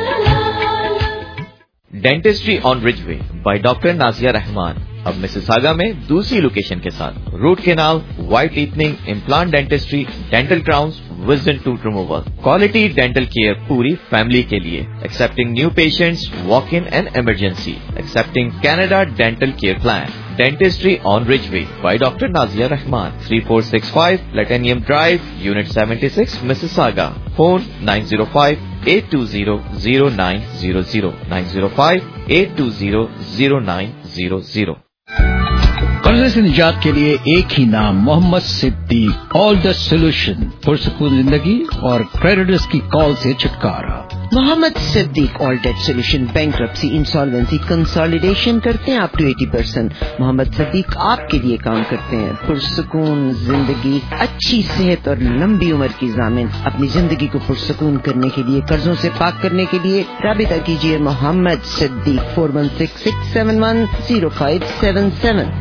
Dentistry on Ridgeway by doctor Nazia Rahman अब Mississauga में दूसरी location के साथ root canal, white teething, implant dentistry, dental crowns, wisdom tooth removal, quality dental care पूरी family के लिए, accepting new patients, walk in and emergency, accepting Canada dental care plan. Dentistry on Ridgeway by Doctor Nazia Rahman, three four six five Platinum Drive, Unit seventy-six, Mississauga. Phone nine zero five, eight two zero, zero nine zero zero, nine zero five, eight two zero, zero nine zero zero. कर्जे से निजात के लिए एक ही नाम, Mohammad Siddique. All the solution, पुरसकून जिंदगी और क्रेडिटर्स की कॉल से छुटकारा। Mohammad Siddique all debt solution, bankruptcy, insolvency, consolidation करते हैं अप टू अस्सी परसेंट। मोहम्मद सिद्दीक आपके लिए काम करते हैं। पुरसकून जिंदगी, अच्छी सेहत और लंबी उम्र की ज़ामिन। अपनी जिंदगी को पुरसकून करने के लिए, कर्जों से पाक करने के लिए राबिता कीजिए Mohammad Siddique four one six six seven one zero five seven seven.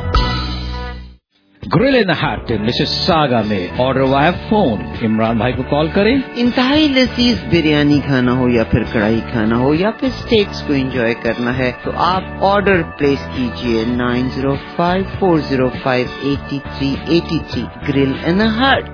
Grill in hut Mississauga में ऑर्डर वाया फोन। इमरान भाई को कॉल करें। इंतहाई लजीज बिरयानी खाना हो या फिर कढ़ाई खाना हो या फिर स्टेक्स को एंजॉय करना है तो आप ऑर्डर प्लेस कीजिए nine zero five four zero five eighty three eighty three. Grill in hut.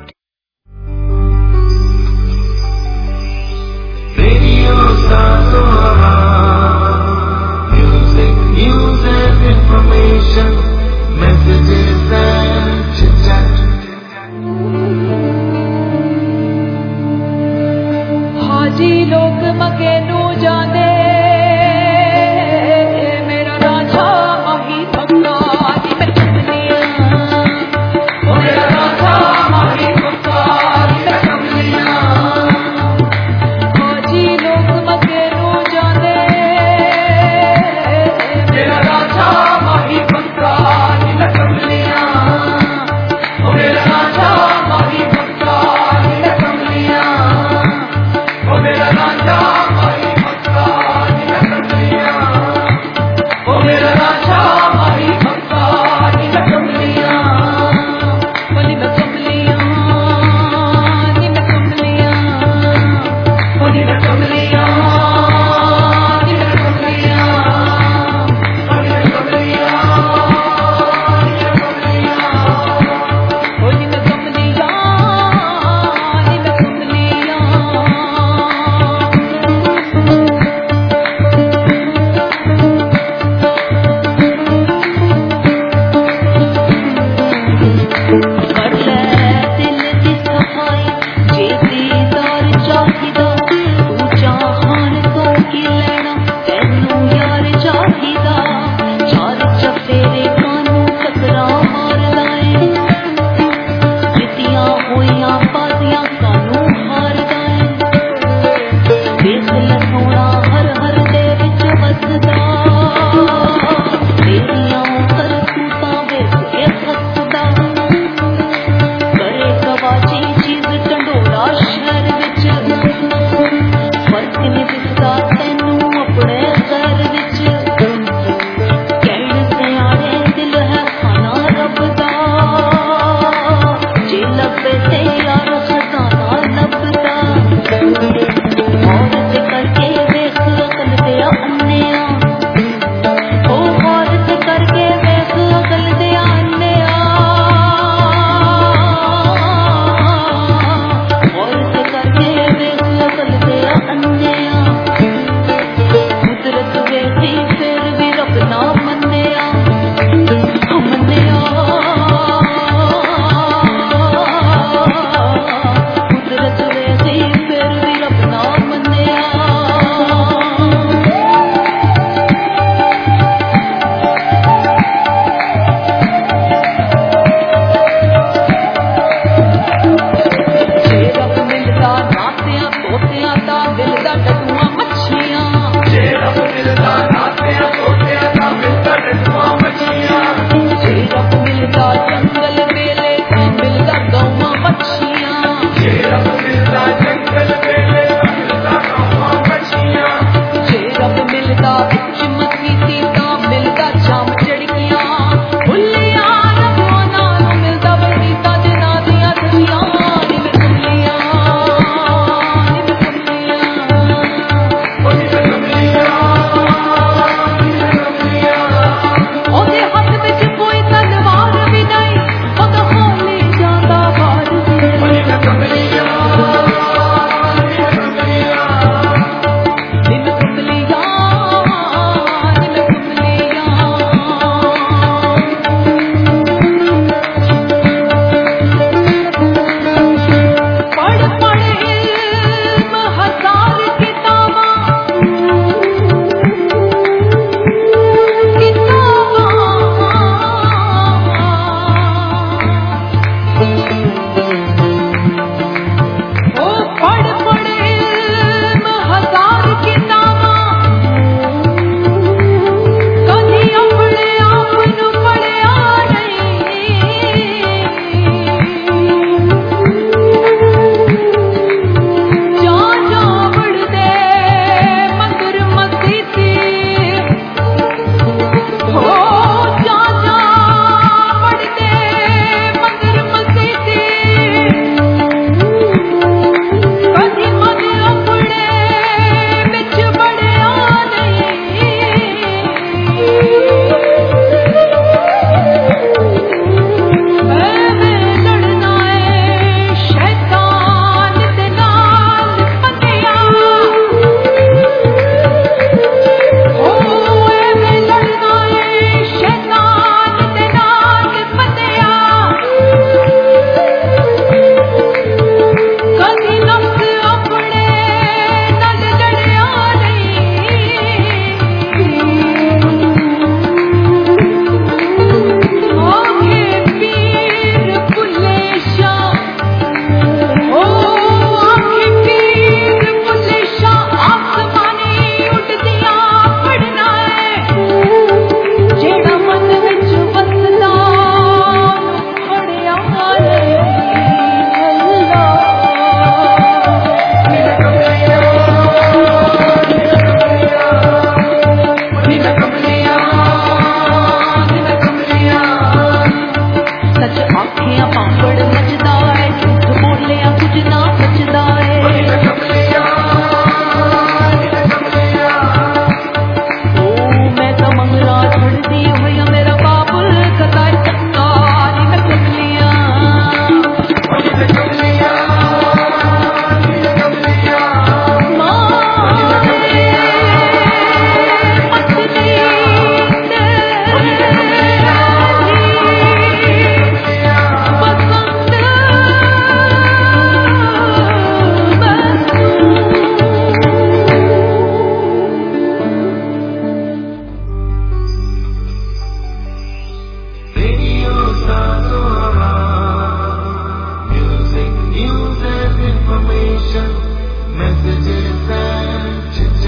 Music, news and information, messages and chit-chat. हाजी लोग मके नू जाने